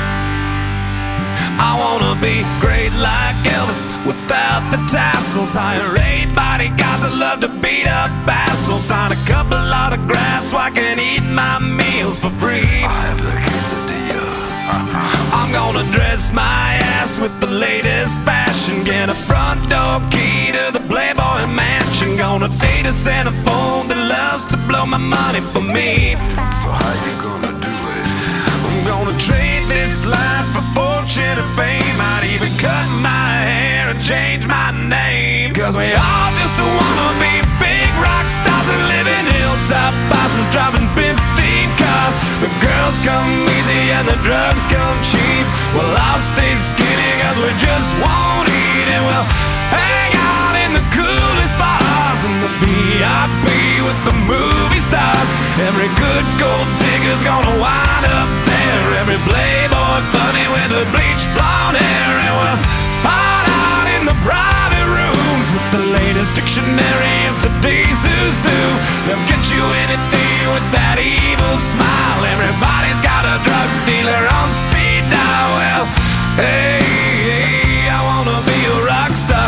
I wanna be great like Elvis without the tassels. Hire 8 bodyguards that love to beat up assholes. Sign a couple autographs so I can eat my meals for free. I have the quesadilla. I'm gonna dress my ass with the latest fashion, get a front door key to the Playboy mansion. Gonna date a centerfold that loves to blow blow my money for me. So how you gonna do it? I'm gonna trade this life for fortune and fame. I'd even cut my hair and change my name. Cause we all just wanna be big rock stars and live in hilltop houses driving 15 cars. The girls come easy and the drugs come cheap. Well, I'll stay skinny cause we just won't eat. And we'll hang out in the coolest bars and the VIP with the movie stars. Every good gold digger's gonna wind up there. Every playboy bunny with the bleached blonde hair. And we'll hide out in the private rooms with the latest dictionary of today's who's who. They'll get you anything with that evil smile. Everybody's got a drug dealer on speed dial. Well, hey, I wanna be a rock star.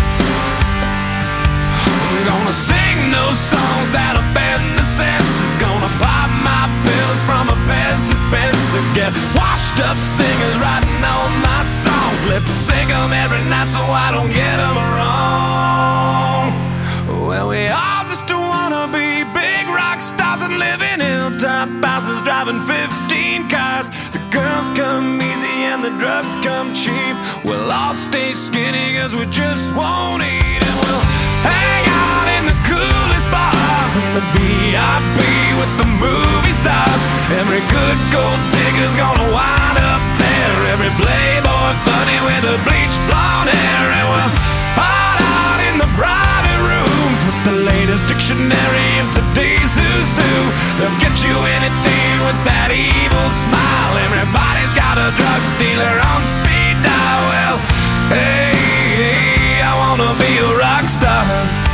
I'm gonna sing those songs that offend the senses. Gonna pop my pills from a Pez dispenser. Get washed up singers writing all my songs. Lip sync them every night so I don't get them wrong. Well, we all just wanna be big rock stars and live in hilltop houses driving 15 cars. The girls come easy and the drugs come cheap. We'll all stay skinny cause we just won't eat. And we'll hang out in the coolest bars and the VIP with the movie stars. Every good gold digger's gonna wind up there. Every playboy bunny with the bleached blonde hair. And we'll hide out in the private rooms with the latest dictionary of today's who's who. They'll get you anything with that evil smile. Everybody's got a drug dealer on speed dial. Well, hey, I wanna be a rock star.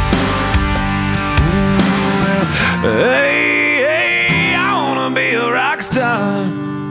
Hey, I wanna be a rock star.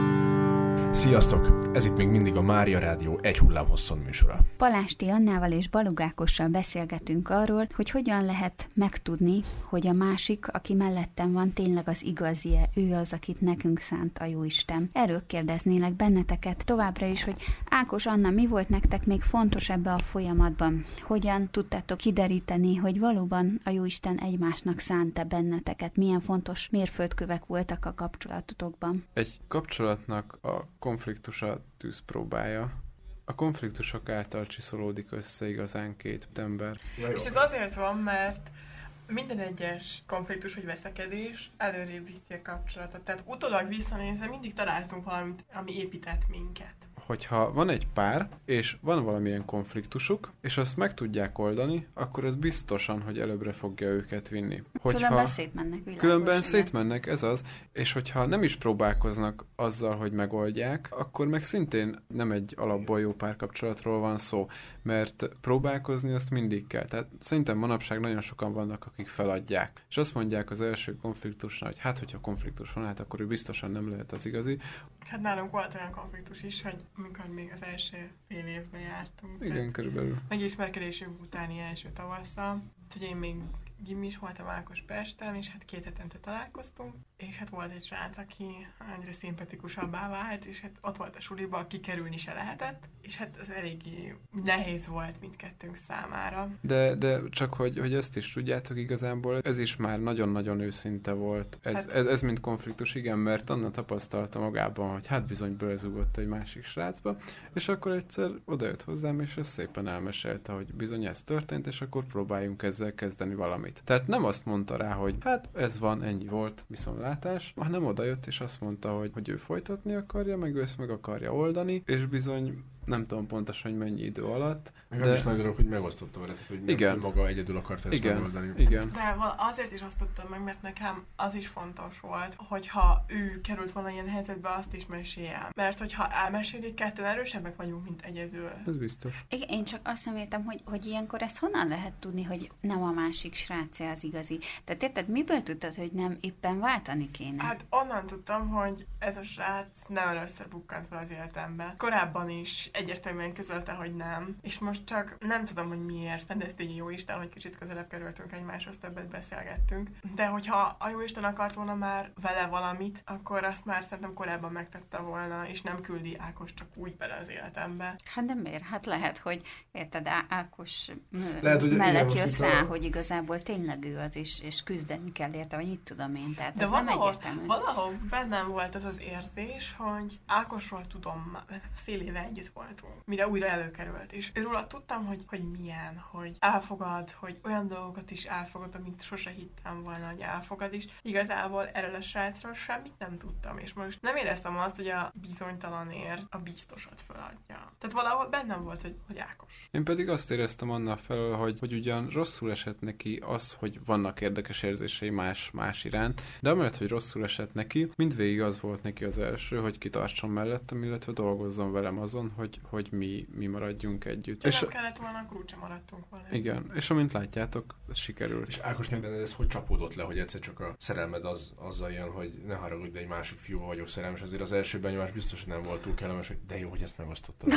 Sziasztok! Ez itt még mindig a Mária Rádió egy hullámhosszon műsora. Palásti Annával és Balog Ákossal beszélgetünk arról, hogy hogyan lehet megtudni, hogy a másik, aki mellettem van, tényleg az igazi-e, ő az, akit nekünk szánt a Jóisten. Erről kérdeznélek benneteket továbbra is, hogy Ákos, Anna, mi volt nektek még fontos ebbe a folyamatban? Hogyan tudtátok kideríteni, hogy valóban a Jóisten egymásnak szánta benneteket? Milyen fontos mérföldkövek voltak a kapcsolatotokban? Egy kapcsolatnak a konfliktusa tűzpróbája. A konfliktusok által csiszolódik össze igazán két ember. És ez azért van, mert minden egyes konfliktus vagy veszekedés előrébb viszi a kapcsolatot. Tehát utólag visszanézve mindig találtunk valamit, ami épített minket. Hogyha van egy pár, és van valamilyen konfliktusuk, és azt meg tudják oldani, akkor ez biztosan, hogy előbbre fogja őket vinni. Különben szétmennek, világos. Különben szétmennek, ez az, és hogyha nem is próbálkoznak azzal, hogy megoldják, akkor meg szintén nem egy alapból jó párkapcsolatról van szó, mert próbálkozni azt mindig kell. Tehát szerintem manapság nagyon sokan vannak, akik feladják. És azt mondják az első konfliktusnál, hogy hát, hogyha konfliktus van, hát akkor ő biztosan nem lehet az igazi. Hát nálunk volt olyan konfliktus is, hogy amikor még az első fél évben jártunk. Igen, körülbelül. Megismerkedésünk utáni első tavasszal. Hogy én még gimis voltam Ákos Pesten, és hát 2 hetente találkoztunk, és hát volt egy srác, aki annyira szimpatikusabbá vált, és hát ott volt a suliba, kikerülni se lehetett, és hát az eléggé nehéz volt mindkettőnk számára. De csak, hogy ezt is tudjátok igazából, ez is már nagyon-nagyon őszinte volt. Ez mint konfliktus, igen, mert Anna tapasztalta magában, hogy hát bizony bőzugott egy másik srácba, és akkor egyszer odajött hozzám, és ezt szépen elmesélte, hogy bizony ez történt, és akkor próbáljunk ezzel kezdeni valamit. Tehát nem azt mondta rá, hogy hát ez van, ennyi volt, viszontlátás, hanem odajött, és azt mondta, hogy ő folytatni akarja, meg ő ezt meg akarja oldani, és bizony nem tudom pontosan, hogy mennyi idő alatt. Meg az is nagy dolog, hogy megosztotta vele, hogy nem igen. maga egyedül akarta ezt megoldani. Igen. De azért is osztottam meg, mert nekem az is fontos volt, hogyha ő került volna ilyen helyzetbe, azt is meséljem. Mert hogyha elmesélik, ketten erősebbek vagyunk, mint egyedül. Ez biztos. Igen, én csak azt szemléltem, hogy ilyenkor ezt honnan lehet tudni, hogy nem a másik srácja az igazi. Tehát érted, miből tudtad, hogy nem éppen váltani kéne? Hát onnan tudtam, hogy ez a srác nem először bukkant fel az életembe. Korábban is egyértelműen közölte, hogy nem. És most csak nem tudom, hogy miért, de ez így Jóisten, hogy kicsit közelebb kerültünk egymáshoz, többet beszélgettünk. De hogyha a Jóisten akart volna már vele valamit, akkor azt már szerintem korábban megtette volna, és nem küldi Ákos csak úgy bele az életembe. Hát de miért? Hát lehet, hogy érted, Ákos lehet, hogy mellett jössz rá, hogy igazából tényleg ő az is, és küzdeni kell érte, vagy mit tudom én. Tehát de ez nem egyértelmű. Valahol bennem volt az az érzés, hogy Ákosról tudom, fél éve együtt voltunk, mire újra előkerült is. Róla tudtam, hogy milyen, hogy elfogad, hogy olyan dolgokat is elfogad, amit sose hittem volna, hogy elfogad is. Igazából erről a srácról semmit nem tudtam, és most nem éreztem azt, hogy a bizonytalanért a biztosat feladja. Tehát valahol bennem volt, hogy Ákos. Én pedig azt éreztem annál felől, hogy ugyan rosszul esett neki az, hogy vannak érdekes érzései más iránt, de amellett, hogy rosszul esett neki, mindvégig az volt neki az első, hogy kitartson mellettem, illetve dolgozzon velem azon, hogy mi maradjunk együtt. És nem kellett volna, akkor úgysem maradtunk volna. Igen, és amint látjátok, ez sikerült. És Ákos, neked ez hogy csapódott le, hogy egyszer csak a szerelmed azzal jön, hogy ne haragudj, de egy másik fiúval vagyok szerelmes, azért az első benyomás biztos, hogy nem volt túl kellemes, hogy de jó, hogy ezt megosztottad.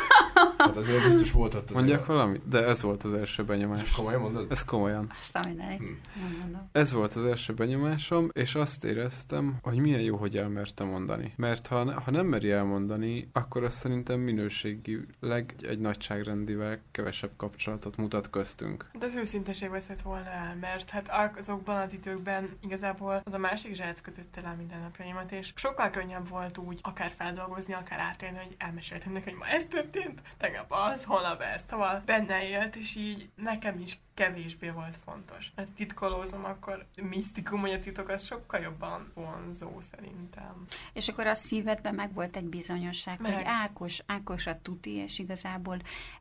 Hát azért biztos volt ott az. Mondjak valamit? De ez volt az első benyomás. Most komolyan mondod? Ez komolyan. Azt a mindenit. Nem mondom. Ez volt az első benyomásom, és azt éreztem, hogy milyen jó, hogy elmerte mondani. Mert ha nem meri elmondani, akkor azt szerintem minőségileg egy nagyságrendivel kevesebb kapcsolatot mutat köztünk. De az őszinteség veszett volna el, mert hát azokban az időkben igazából az a másik zsác kötötte le mindennapjaimat, és sokkal könnyebb volt úgy akár feldolgozni, akár átélni, hogy elmeséltem neki, hogy ma ez történt, tegnap az, holnap ez. Szóval benne élt, és így nekem is kevésbé volt fontos. Hát titkolózom, akkor misztikum, hogy a titok az sokkal jobban vonzó szerintem. És akkor a szívedben meg volt egy bizonyosság, hogy Ákos a tuti, és igazából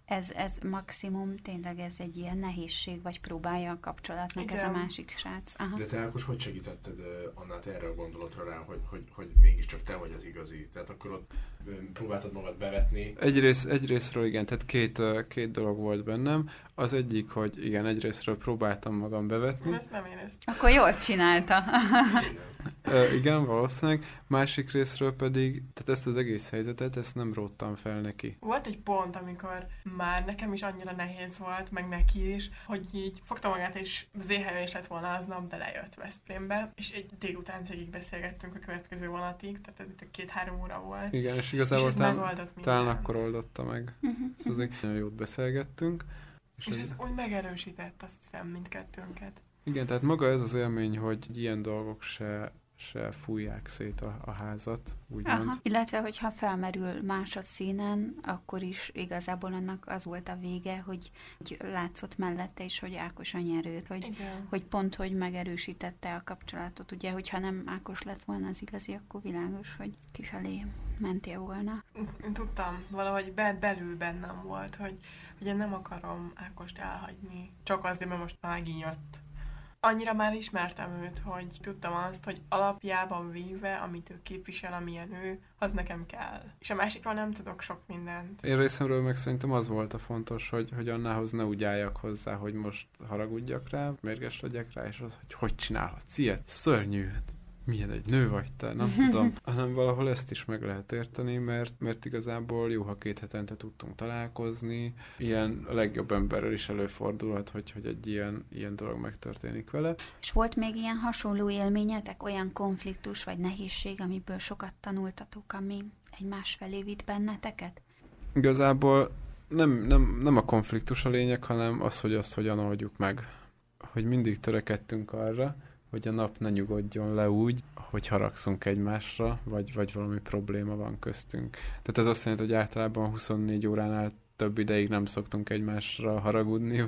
ez maximum, tényleg ez egy ilyen nehézség, vagy próbálja a kapcsolatnak. Igen. Ez a másik srác. Aha. De te Ákos, hogy segítetted Annát erre a gondolatra rá, hogy mégiscsak te vagy az igazi? Tehát akkor ott próbáltad magad bevetni? Egyrészről igen, tehát két dolog volt bennem. Az egyik, hogy igen, egyrészről próbáltam magam bevetni. Ezt nem éreztem. Akkor jól csinálta. Igen, valószínűleg. Másik részről pedig, tehát ezt az egész helyzetet, ezt nem róttam fel neki. Volt egy pont, amikor már nekem is annyira nehéz volt, meg neki is, hogy így fogta magát, és zéhelés lett volna aznap, de lejött Veszprémbe, és egy délután végig beszélgettünk a következő vonatig, tehát ez 2-3 óra volt. Igen, és igazából talán akkor oldotta meg. Szóval azért nagyon jót beszélgettünk. És ez úgy megerősített, azt hiszem, mindkettőnket. Igen, tehát maga ez az élmény, hogy ilyen dolgok se fújják szét a házat, úgymond. Illetve, hogyha felmerül másodszínen, akkor is igazából annak az volt a vége, hogy látszott mellette is, hogy Ákos a nyerőt, hogy pont, hogy megerősítette a kapcsolatot. Ugye, hogyha nem Ákos lett volna az igazi, akkor világos, hogy kifelé mentél volna. Én tudtam, valahogy belül bennem volt, hogy én nem akarom Ákost elhagyni, csak azért, mert most megint jött. Annyira már ismertem őt, hogy tudtam azt, hogy alapjában véve, amit ő képvisel, amilyen ő, az nekem kell. És a másikról nem tudok sok mindent. Én részemről meg szerintem az volt a fontos, hogy Annához ne úgy álljak hozzá, hogy most haragudjak rá, mérges legyek rá, és az, hogy csinálhatsz ilyet? Szörnyű. Milyen egy nő vagy te, nem tudom. Hanem valahol ezt is meg lehet érteni, mert igazából jó, ha 2 hetente tudtunk találkozni. Ilyen a legjobb emberrel is előfordulhat, hogy egy ilyen dolog megtörténik vele. És volt még ilyen hasonló élményetek, olyan konfliktus vagy nehézség, amiből sokat tanultatok, ami egymás felé vitt benneteket? Igazából nem a konfliktus a lényeg, hanem az, hogy azt hogyan oldjuk meg. Hogy mindig törekedtünk arra, hogy a nap ne nyugodjon le úgy, hogy haragszunk egymásra, vagy valami probléma van köztünk. Tehát ez azt jelenti, hogy általában 24 óránál több ideig nem szoktunk egymásra haragudni,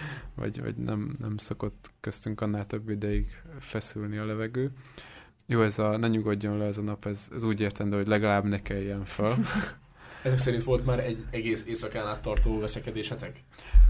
vagy nem szokott köztünk annál több ideig feszülni a levegő. Jó, ez a ne nyugodjon le ez a nap, ez úgy értendő, hogy legalább ne keljen fel. Ezek szerint volt már egy egész éjszakán át tartó veszekedésetek?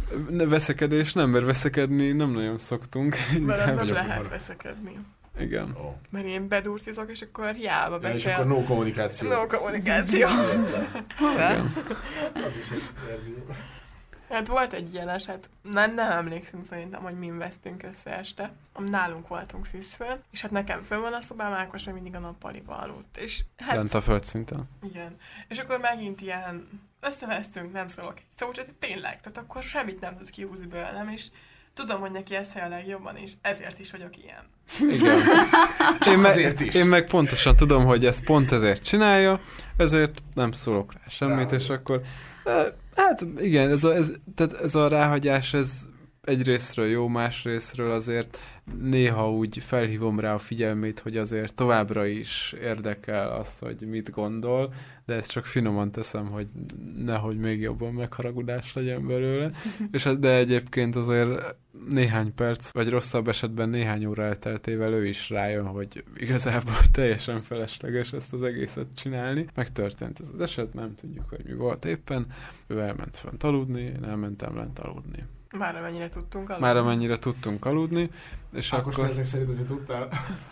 Veszekedés nem, mert veszekedni nem nagyon szoktunk. Mert nem lehet veszekedni. Igen. Oh. Mert én bedurcizok, és akkor hiába beszél. És akkor no kommunikáció. No kommunikáció. Igen. Az is egy verzió. Hát volt egy ilyen eset, nem emlékszem szerintem, hogy min vesztünk össze este. Nálunk voltunk fűzfőn, és hát nekem fönn van a szobám, Ákos meg mindig a nappaliba aludt. És hát, Lent a földszinten. igen. És akkor megint ilyen összevesztünk, nem szólok egy szót, csak tényleg, tehát akkor semmit nem tud kihúzni belőlem, és tudom, hogy neki ez a legjobban, és ezért is vagyok ilyen. Igen. Azért is. Én meg pontosan tudom, hogy ezt pont ezért csinálja, ezért nem szólok rá semmit, és akkor hát igen, tehát ez a ráhagyás, ez egyrésztről jó, másrésztről azért néha úgy felhívom rá a figyelmét, hogy azért továbbra is érdekel az, hogy mit gondol, de ezt csak finoman teszem, hogy nehogy még jobban megharagudás legyen belőle. De egyébként azért néhány perc, vagy rosszabb esetben néhány óra elteltével ő is rájön, hogy igazából teljesen felesleges ezt az egészet csinálni. Megtörtént ez az eset, nem tudjuk, hogy mi volt éppen. Ő elment fönt aludni, én elmentem lent aludni. Már amennyire tudtunk aludni. És Ákos, akkor... te ezek szerint azért tudtál?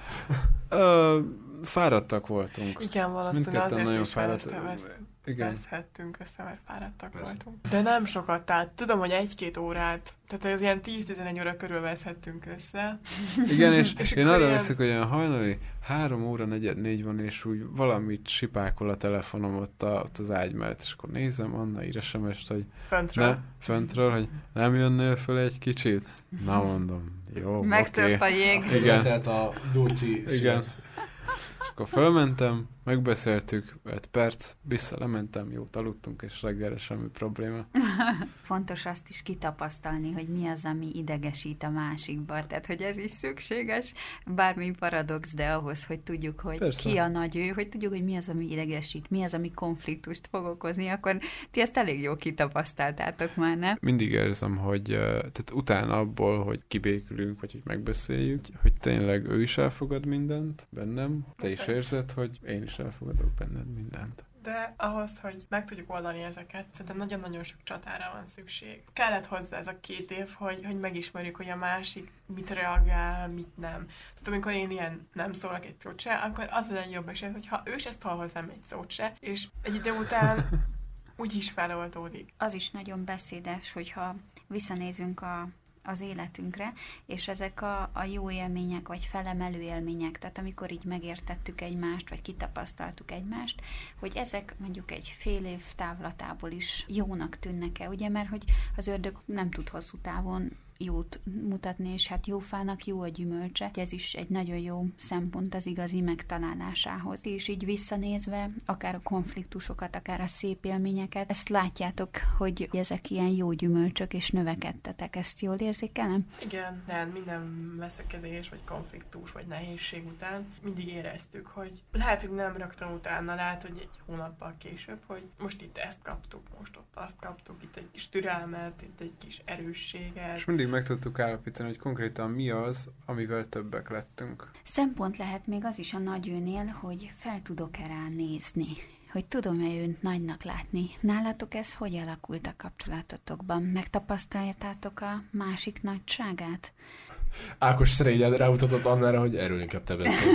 Fáradtak voltunk. Igen, valószínűleg azért is veszhettünk össze, mert fáradtak voltunk. De nem sokat, tehát tudom, hogy 1-2 órát, tehát ez ilyen 10-11 óra körül veszhettünk össze. Igen, és én arra veszek, hogy olyan hajnali 3 óra 4 van, és úgy valamit sipákol a telefonom ott az ágy mellett, és akkor nézem, Anna ír SMS-t, hogy föntről, hogy nem jönnél föl egy kicsit? Na mondom, jó, megtört a jég. Igen. Tehát a durci szület. És akkor fölmentem, megbeszéltük, 5 perc, vissza lementem, jót aludtunk, és reggelre semmi probléma. Fontos azt is kitapasztalni, hogy mi az, ami idegesít a másikba. Tehát, hogy ez is szükséges, bármi paradox, de ahhoz, hogy tudjuk, hogy persze. Ki a nagy ő, hogy tudjuk, hogy mi az, ami idegesít, mi az, ami konfliktust fog okozni, akkor ti ezt elég jól kitapasztaltátok már, nem? Mindig érzem, hogy tehát utána abból, hogy kibékülünk, vagy hogy megbeszéljük, hogy tényleg ő is elfogad mindent bennem, te is érzed, hogy én is elfogadok benned mindent. De ahhoz, hogy meg tudjuk oldani ezeket, szerintem nagyon-nagyon sok csatára van szükség. Kellett hozzá ez a 2 év, hogy megismerjük, hogy a másik mit reagál, mit nem. Tehát amikor én ilyen nem szólok egy szót se, akkor az a legjobb eset, hogyha ő se szól hozzám egy szót se, és egy idő után úgyis feloldódik. Az is nagyon beszédes, hogyha visszanézünk az életünkre, és ezek a jó élmények, vagy felemelő élmények, tehát amikor így megértettük egymást, vagy kitapasztaltuk egymást, hogy ezek mondjuk egy fél év távlatából is jónak tűnnek-e, ugye, mert hogy az ördög nem tud hosszú távon jót mutatni, és hát jó fának jó a gyümölcse. Ez is egy nagyon jó szempont az igazi megtalálásához. És így visszanézve, akár a konfliktusokat, akár a szép élményeket, ezt látjátok, hogy ezek ilyen jó gyümölcsök, és növekedtetek. Ezt jól érzékelem? Igen, nem, minden veszekedés, vagy konfliktus, vagy nehézség után mindig éreztük, hogy lehet, hogy nem rögtön utána, lehet, hogy egy hónappal később, hogy most itt ezt kaptuk, most ott azt kaptuk, itt egy kis türelmet, itt egy kis erősséget. És mindig meg tudtuk állapítani, hogy konkrétan mi az, amivel többek lettünk. Szempont lehet még az is a nagyőnél, hogy fel tudok-e rá nézni, hogy tudom-e őt nagynak látni. Nálatok ez hogy alakult a kapcsolatotokban? Megtapasztaljátok a másik nagyságát? Ákos szerényen rámutatott Annára, hogy erről inkább te beszél.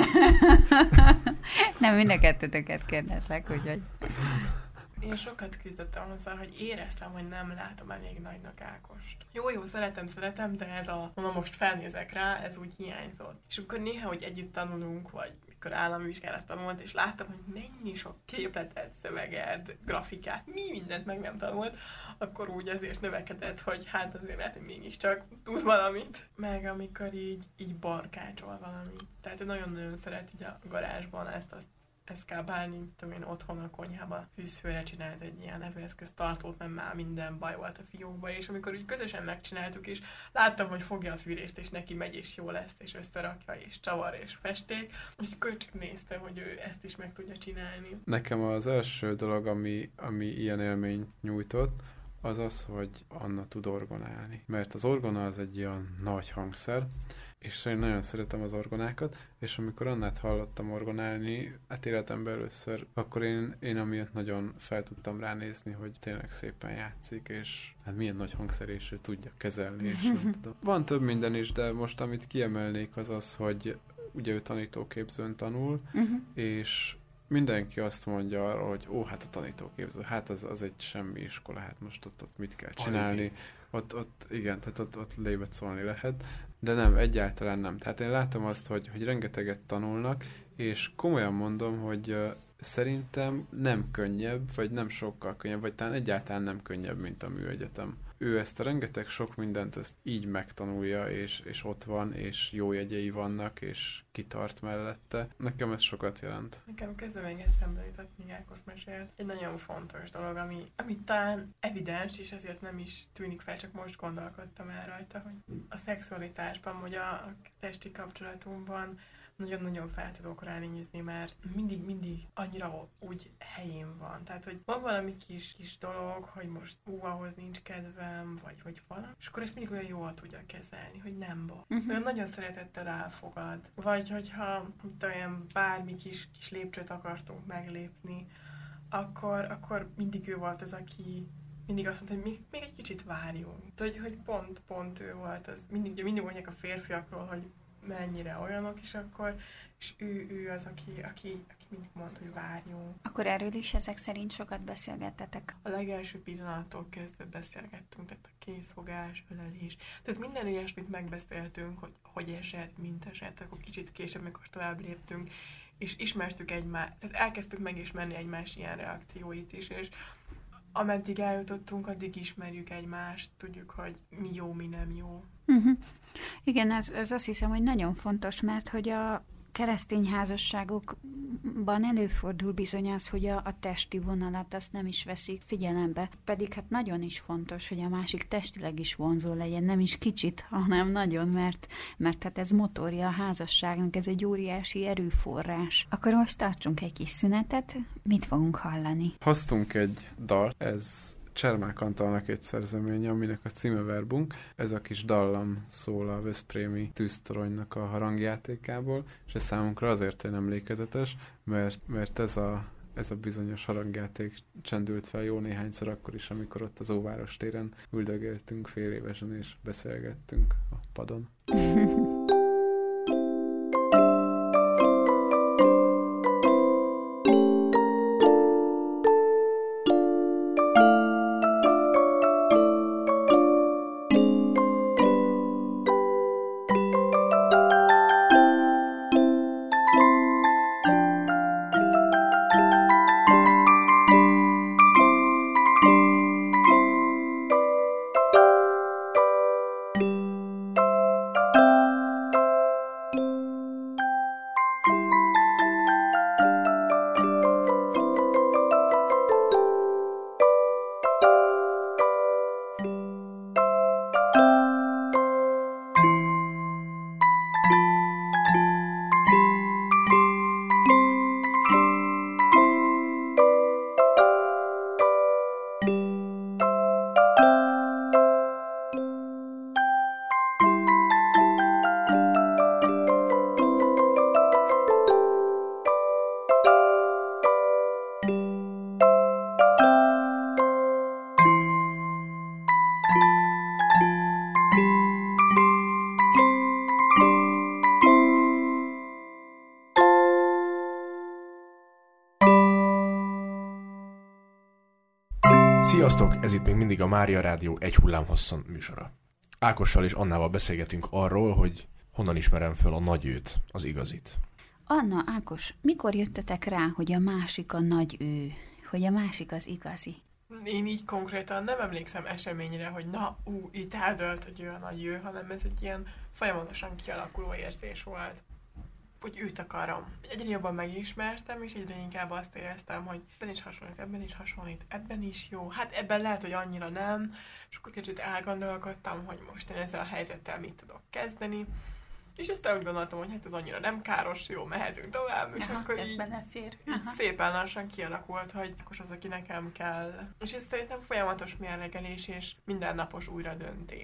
Nem, mind a kettőtöket kérdezlek, úgyhogy... Én sokat küzdöttem azzal, hogy éreztem, hogy nem látom elég nagynak Ákost. Jó, szeretem, de ez most felnézek rá, ez úgy hiányzott. És amikor néha, hogy együtt tanulunk, vagy mikor államvizsgálat tanult, és láttam, hogy mennyi sok képletet, szöveget, grafikát, mindent meg nem tanult, akkor úgy azért növekedett, hogy hát azért lehet, hogy mégiscsak tud valamit. Meg amikor így barkácsol valamit. Tehát nagyon-nagyon szeret így a garázsban ezt eszkábálni, tudom én, otthon a konyhában fűzfőre csinált egy ilyen evőeszköztartót, mert már minden baj volt a fiókban, és amikor úgy közösen megcsináltuk, és láttam, hogy fogja a fűrést, és neki megy, és jó lesz, és összerakja, és csavar, és festék, és akkor csak néztem, hogy ő ezt is meg tudja csinálni. Nekem az első dolog, ami ilyen élményt nyújtott, az az, hogy Anna tud orgonálni. Mert az orgona az egy olyan nagy hangszer, és én nagyon szeretem az orgonákat, és amikor Annát hallottam orgonálni, hát életemben először, akkor én amiatt nagyon fel tudtam ránézni, hogy tényleg szépen játszik, és hát milyen nagy hangszer, és ő tudja kezelni, és nem tudom. Van több minden is, de most amit kiemelnék az az, hogy ugye ő tanítóképzőn tanul, és mindenki azt mondja arra, hogy hát a tanítóképző, hát az egy semmi iskola, hát most ott mit kell csinálni. Ott igen, tehát ott lébet szólni lehet, de nem, egyáltalán nem. Tehát én látom azt, hogy rengeteget tanulnak, és komolyan mondom, hogy szerintem nem könnyebb, vagy nem sokkal könnyebb, vagy talán egyáltalán nem könnyebb, mint a műegyetem. Ő ezt a rengeteg sok mindent ezt így megtanulja, és ott van, és jó jegyei vannak, és kitart mellette. Nekem ez sokat jelent. Nekem közben még eszembe jutott, míg Ákos mesélt. Egy nagyon fontos dolog, ami talán evidens, és ezért nem is tűnik fel, csak most gondolkodtam el rajta, hogy a szexualitásban, vagy a testi kapcsolatunkban nagyon-nagyon fel tudok ránézni, mert mindig annyira úgy helyén van. Tehát, hogy van valami kis dolog, hogy most ahhoz nincs kedvem, vagy valami, és akkor ezt mindig olyan jól tudja kezelni, hogy nem baj. Olyan nagyon szeretettel elfogad. Vagy hogyha olyan bármi kis lépcsőt akartunk meglépni, akkor mindig ő volt az, aki mindig azt mondta, hogy még egy kicsit várjunk. Hogy pont ő volt az. Mindig mondják a férfiakról, hogy mennyire olyanok, és ő az, aki mindig mond, hogy várjunk. Akkor erről is ezek szerint sokat beszélgettetek? A legelső pillanattól kezdve beszélgettünk, tehát a kézfogás, ölelés. Tehát minden ilyesmit megbeszéltünk, hogy esett, mint esett, akkor kicsit később, amikor tovább léptünk, és ismertük egymást, tehát elkezdtük megismerni egymás ilyen reakcióit is, és ameddig eljutottunk, addig ismerjük egymást, tudjuk, hogy mi jó, mi nem jó. Igen, ez azt hiszem, hogy nagyon fontos, mert hogy a keresztény házasságokban előfordul bizony az, hogy a testi vonalat azt nem is veszik figyelembe. Pedig hát nagyon is fontos, hogy a másik testileg is vonzó legyen, nem is kicsit, hanem nagyon, mert hát ez motorja a házasságnak, ez egy óriási erőforrás. Akkor most tartsunk egy kis szünetet, mit fogunk hallani? Hoztunk egy dalt, ez Csermák Antalnak egy szerzeménye, aminek a címe Verbunk. Ez a kis dallam szól a veszprémi tűztoronynak a harangjátékából, és ez számunkra azért olyan emlékezetes, mert ez a bizonyos harangjáték csendült fel jó néhányszor akkor is, amikor ott az Óváros téren üldögéltünk fél évesen, és beszélgettünk a padon. Sziasztok! Ez itt még mindig a Mária Rádió egy hullámhosszon műsora. Ákossal és Annával beszélgetünk arról, hogy honnan ismerem föl a nagy őt, az igazit. Anna, Ákos, mikor jöttetek rá, hogy a másik a nagy ő, hogy a másik az igazi? Én így konkrétan nem emlékszem eseményre, hogy itt eldölt, hogy ő a nagy ő, hanem ez egy ilyen folyamatosan kialakuló érzés volt, hogy őt akarom. Egyre jobban megismertem, és egyre inkább azt éreztem, hogy ebben is hasonlít, ebben is jó, hát ebben lehet, hogy annyira nem, és akkor kicsit elgondolkodtam, hogy most én ezzel a helyzettel mit tudok kezdeni, és aztán úgy gondoltam, hogy hát ez annyira nem káros, jó, mehetünk tovább, és akkor ez így belefér. szépen lassan kialakult, hogy Ákos az, aki nekem kell. És ez szerintem folyamatos mérlegelés és mindennapos újradöntés.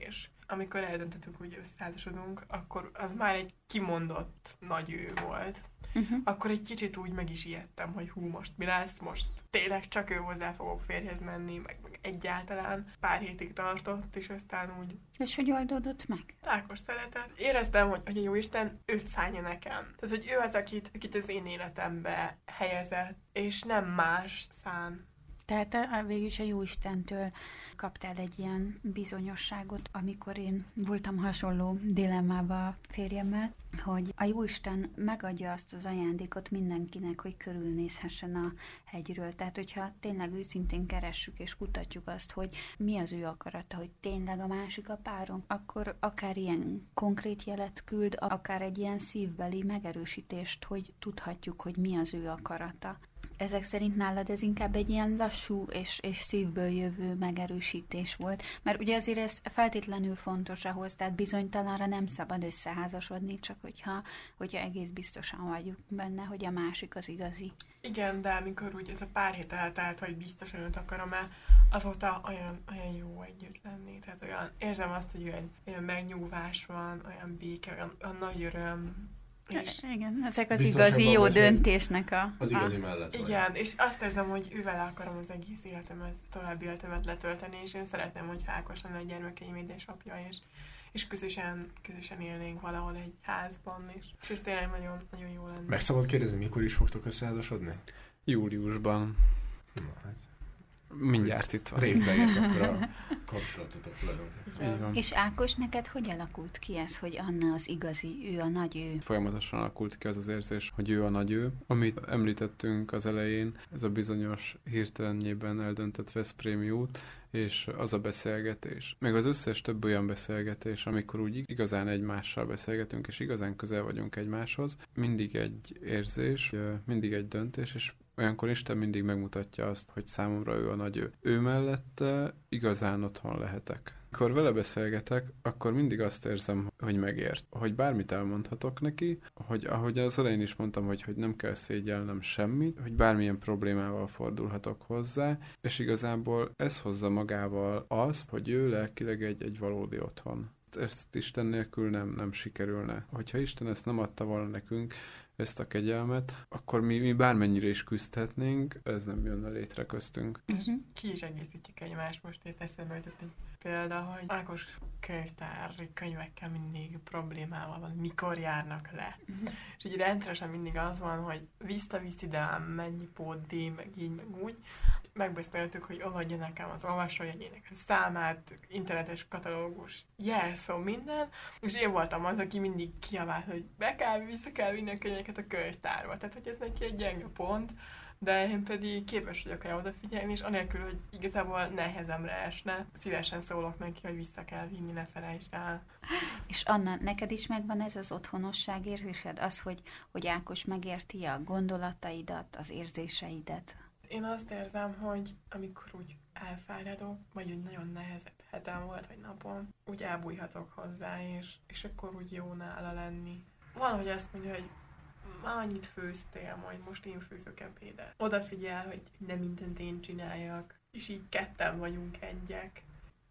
amikor eldöntöttük, hogy összeházasodunk, akkor az már egy kimondott nagy ő volt. Akkor egy kicsit úgy meg is ijedtem, hogy hú, most mi lesz, most tényleg csak ő hozzá fogok férjhez menni, meg egyáltalán pár hétig tartott, és aztán úgy... És hogy oldódott meg? Ákos szeretett. Éreztem, hogy a Jóisten őt szánja nekem. Tehát, hogy ő az, akit az én életembe helyezett, és nem más szán. Tehát végül is a Jóistentől kaptál egy ilyen bizonyosságot, amikor én voltam hasonló dilemmába a férjemmel, hogy a Jóisten megadja azt az ajándékot mindenkinek, hogy körülnézhessen a hegyről. Tehát, hogyha tényleg őszintén keressük és kutatjuk azt, hogy mi az ő akarata, hogy tényleg a másik a párom, akkor akár ilyen konkrét jelet küld, akár egy ilyen szívbeli megerősítést, hogy tudhatjuk, hogy mi az ő akarata. Ezek szerint nálad ez inkább egy ilyen lassú és szívből jövő megerősítés volt, mert ugye azért ez feltétlenül fontos ahhoz, tehát bizonytalanra nem szabad összeházasodni, csak hogyha egész biztosan vagyunk benne, hogy a másik az igazi. Igen, de amikor úgy ez a pár hét eltelt, hogy biztosan őt akarom el, azóta olyan jó együtt lenni. Tehát érzem azt, hogy olyan megnyugvás van, olyan béke, olyan nagy öröm. És igen, ezek az igazi jó döntésnek az igazi mellett. Igen, és azt érzem, hogy ővel akarom az egész életemet, további életemet letölteni, és én szeretném, hogy Ákos lenne a gyermekeim édesapja, és közösen élnénk valahol egy házban, és ez tényleg nagyon, nagyon jó lenne. Meg szabad kérdezni, mikor is fogtok összeházasodni? Júliusban. Na, hát. Mindjárt itt van. Révbe ért akkor a kapcsolatotok tulajdonképpen. És Ákos, neked hogy alakult ki ez, hogy Anna az igazi, ő a nagy ő? Folyamatosan alakult ki az az érzés, hogy ő a nagy ő. Amit említettünk az elején, ez a bizonyos hirtelenjében eldöntött veszprémi út, és az a beszélgetés. Meg az összes több olyan beszélgetés, amikor úgy igazán egymással beszélgetünk, és igazán közel vagyunk egymáshoz, mindig egy érzés, mindig egy döntés, és olyankor Isten mindig megmutatja azt, hogy számomra ő a nagy ő. Ő mellette igazán otthon lehetek. Amikor vele beszélgetek, akkor mindig azt érzem, hogy megért. Hogy bármit elmondhatok neki, hogy ahogy az elején is mondtam, hogy nem kell szégyellnem semmit, hogy bármilyen problémával fordulhatok hozzá, és igazából ez hozza magával azt, hogy ő lelkileg egy valódi otthon. Ezt Isten nélkül nem sikerülne. Hogyha Isten ezt nem adta volna nekünk, ezt a kegyelmet, akkor mi bármennyire is küzdhetnénk, ez nem jönne létre köztünk. Ki is egészítjük egymást, most itt eszembe jutott egy példa, hogy Ákos könyvtári könyvekkel mindig problémával van, mikor járnak le. És így rendszeresen mindig az van, hogy visszavisz ide, mennyi pódi, meg így, meg úgy. Megbeszéltük, hogy oldja nekem az olvasójegyének a számát, internetes katalógus, jelszó, minden, és én voltam az, aki mindig kiabált, hogy vissza kell vinni a könyveket a könyvtárba. Tehát, hogy ez neki egy gyenge pont, de én pedig képes vagyok rá odafigyelni, és anélkül, hogy igazából nehezemre esne, szívesen szólok neki, hogy vissza kell vinni, ne felejtsd el. És Anna, neked is megvan ez az otthonosság érzésed? Az, hogy Ákos megérti a gondolataidat, az érzéseidet? Én azt érzem, hogy amikor úgy elfáradok, vagy úgy nagyon nehezebb hetem volt, vagy napom, úgy elbújhatok hozzá, és akkor úgy jó nála lenni. Van, hogy azt mondja, hogy annyit főztél, majd most én főzök ebédet. Odafigyel, hogy nem mindent én csináljak, és így ketten vagyunk egyek.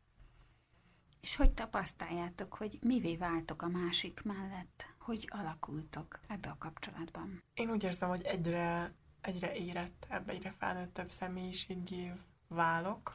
És hogy tapasztaljátok, hogy mivé váltok a másik mellett? Hogy alakultok ebbe a kapcsolatban? Én úgy érzem, hogy egyre érettebb, egyre felnőttebb személyiségé válok,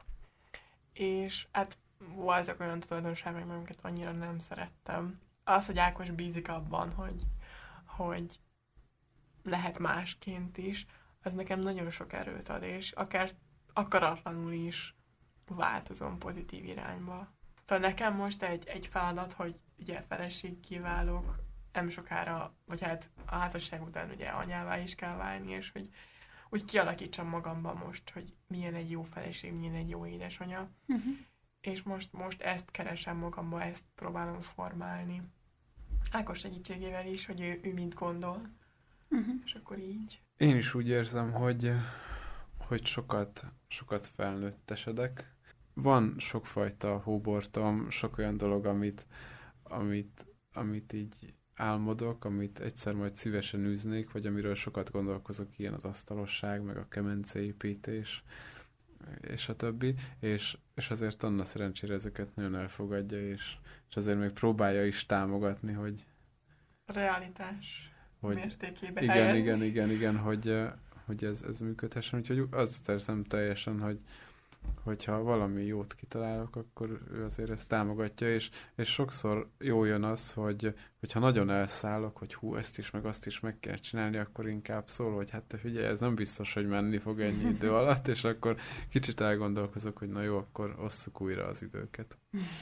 és hát voltak olyan tulajdonságok, amiket annyira nem szerettem. Az, hogy Ákos bízik abban, hogy lehet másként is, az nekem nagyon sok erőt ad, és akár akaratlanul is változom pozitív irányba. Szóval nekem most egy feladat, hogy ugye feleségké válok, nem sokára, vagy hát a házasság után ugye anyává is kell válni, és hogy úgy kialakítsam magamban most, hogy milyen egy jó feleség, milyen egy jó édesanya. És most ezt keresem magamban, ezt próbálom formálni. Ákos segítségével is, hogy ő mit gondol. És akkor így. Én is úgy érzem, hogy sokat felnőttesedek. Van sokfajta hóbortom, sok olyan dolog, amit így álmodok, amit egyszer majd szívesen űznék, vagy amiről sokat gondolkozok, ilyen az asztalosság, meg a kemenceépítés, és a többi, és azért Anna szerencsére ezeket nagyon elfogadja, és azért még próbálja is támogatni, hogy A realitás mértékébe igen, hogy ez működhessen, úgyhogy azt érzem teljesen, hogyha valami jót kitalálok, akkor ő azért ezt támogatja, és sokszor jó jön az, hogyha nagyon elszállok, hogy ezt is, meg azt is meg kell csinálni, akkor inkább szól, hogy hát te figyelj, ez nem biztos, hogy menni fog ennyi idő alatt, és akkor kicsit elgondolkozok, hogy na jó, akkor osszuk újra az időket.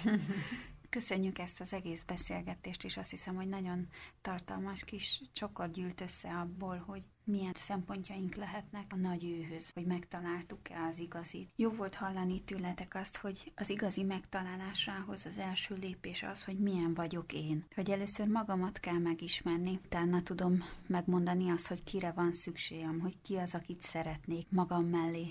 Köszönjük ezt az egész beszélgetést, és azt hiszem, hogy nagyon tartalmas kis csokor gyűlt össze abból, hogy milyen szempontjaink lehetnek a nagy őhöz, hogy megtaláltuk-e az igazit. Jó volt hallani tőletek azt, hogy az igazi megtalálásához az első lépés az, hogy milyen vagyok én. Hogy először magamat kell megismerni, utána tudom megmondani azt, hogy kire van szükségem, hogy ki az, akit szeretnék magam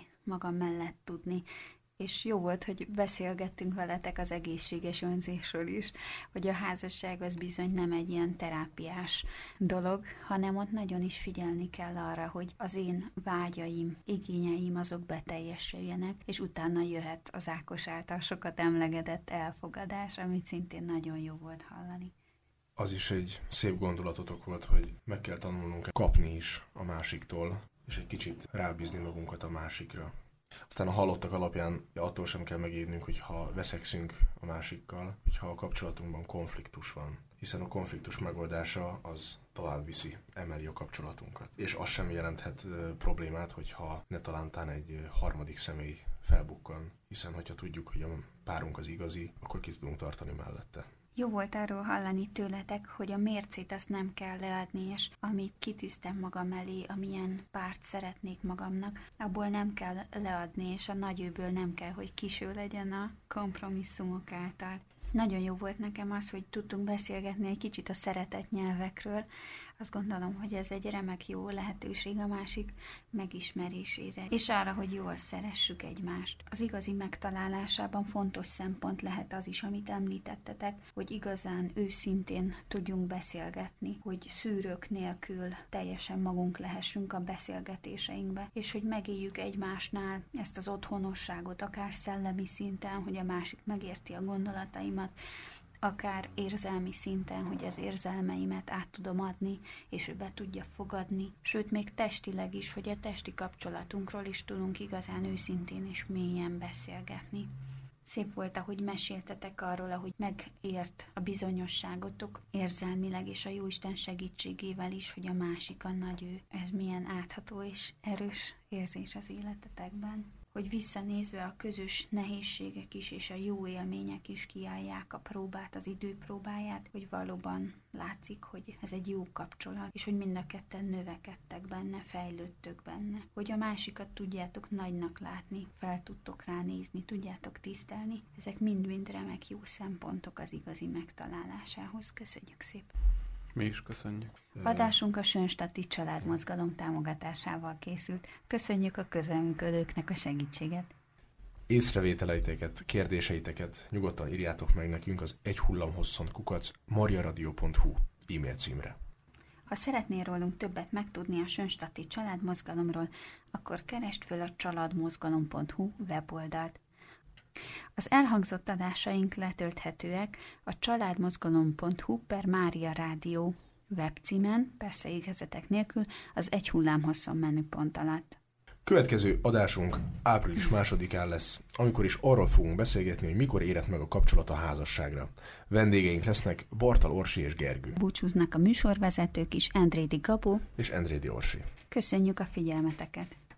mellett tudni. És jó volt, hogy beszélgettünk veletek az egészséges önzésről is, hogy a házasság az bizony nem egy ilyen terápiás dolog, hanem ott nagyon is figyelni kell arra, hogy az én vágyaim, igényeim azok beteljesüljenek, és utána jöhet az Ákos által sokat emlegetett elfogadás, amit szintén nagyon jó volt hallani. Az is egy szép gondolatotok volt, hogy meg kell tanulnunk kapni is a másiktól, és egy kicsit rábízni magunkat a másikra. Aztán a hallottak alapján attól sem kell megírnünk, hogyha veszekszünk a másikkal, hogyha a kapcsolatunkban konfliktus van. Hiszen a konfliktus megoldása az tovább viszi, emeli a kapcsolatunkat. És az sem jelenthet problémát, hogyha ne talántán egy harmadik személy felbukkan. Hiszen hogyha tudjuk, hogy a párunk az igazi, akkor ki tudunk tartani mellette. Jó volt arról hallani tőletek, hogy a mércét azt nem kell leadni, és amit kitűztem magam elé, amilyen párt szeretnék magamnak, abból nem kell leadni, és a nagyőből nem kell, hogy kiső legyen a kompromisszumok által. Nagyon jó volt nekem az, hogy tudtunk beszélgetni egy kicsit a szeretett nyelvekről. Azt gondolom, hogy ez egy remek jó lehetőség a másik megismerésére, és arra, hogy jól szeressük egymást. Az igazi megtalálásában fontos szempont lehet az is, amit említettetek, hogy igazán őszintén tudjunk beszélgetni, hogy szűrők nélkül teljesen magunk lehessünk a beszélgetéseinkbe, és hogy megéljük egymásnál ezt az otthonosságot, akár szellemi szinten, hogy a másik megérti a gondolataimat, akár érzelmi szinten, hogy az érzelmeimet át tudom adni, és ő be tudja fogadni, sőt, még testileg is, hogy a testi kapcsolatunkról is tudunk igazán őszintén és mélyen beszélgetni. Szép volt, ahogy meséltetek arról, ahogy megért a bizonyosságotok érzelmileg és a Jóisten segítségével is, hogy a másik a nagy ő. Ez milyen átható és erős érzés az életetekben. Hogy visszanézve a közös nehézségek is és a jó élmények is kiállják a próbát, az idő próbáját, hogy valóban látszik, hogy ez egy jó kapcsolat, és hogy mind a ketten növekedtek benne, fejlődtök benne. Hogy a másikat tudjátok nagynak látni, fel tudtok ránézni, tudjátok tisztelni. Ezek mind-mind remek jó szempontok az igazi megtalálásához. Köszönjük szépen! Mi is köszönjük. Adásunk a Sönstadti Családmozgalom támogatásával készült. Köszönjük a közreműködőknek a segítséget. Észrevételeiteket, kérdéseiteket nyugodtan írjátok meg nekünk az egyhullamhosszon@mariaradio.hu e-mail címre. Ha szeretnél rólunk többet megtudni a Sönstadti Családmozgalomról, akkor keresd föl a családmozgalom.hu weboldalt. Az elhangzott adásaink letölthetőek a családmozgalom.hu/Mária Rádió webcímen, persze égezetek nélkül, az Egy hullám hosszon menüpont alatt. Következő adásunk április 2-án lesz, amikor is arról fogunk beszélgetni, hogy mikor érett meg a kapcsolat a házasságra. Vendégeink lesznek Bartal Orsi és Gergő. Búcsúznak a műsorvezetők is, Endrédi Gabó és Endrédi Orsi. Köszönjük a figyelmeteket!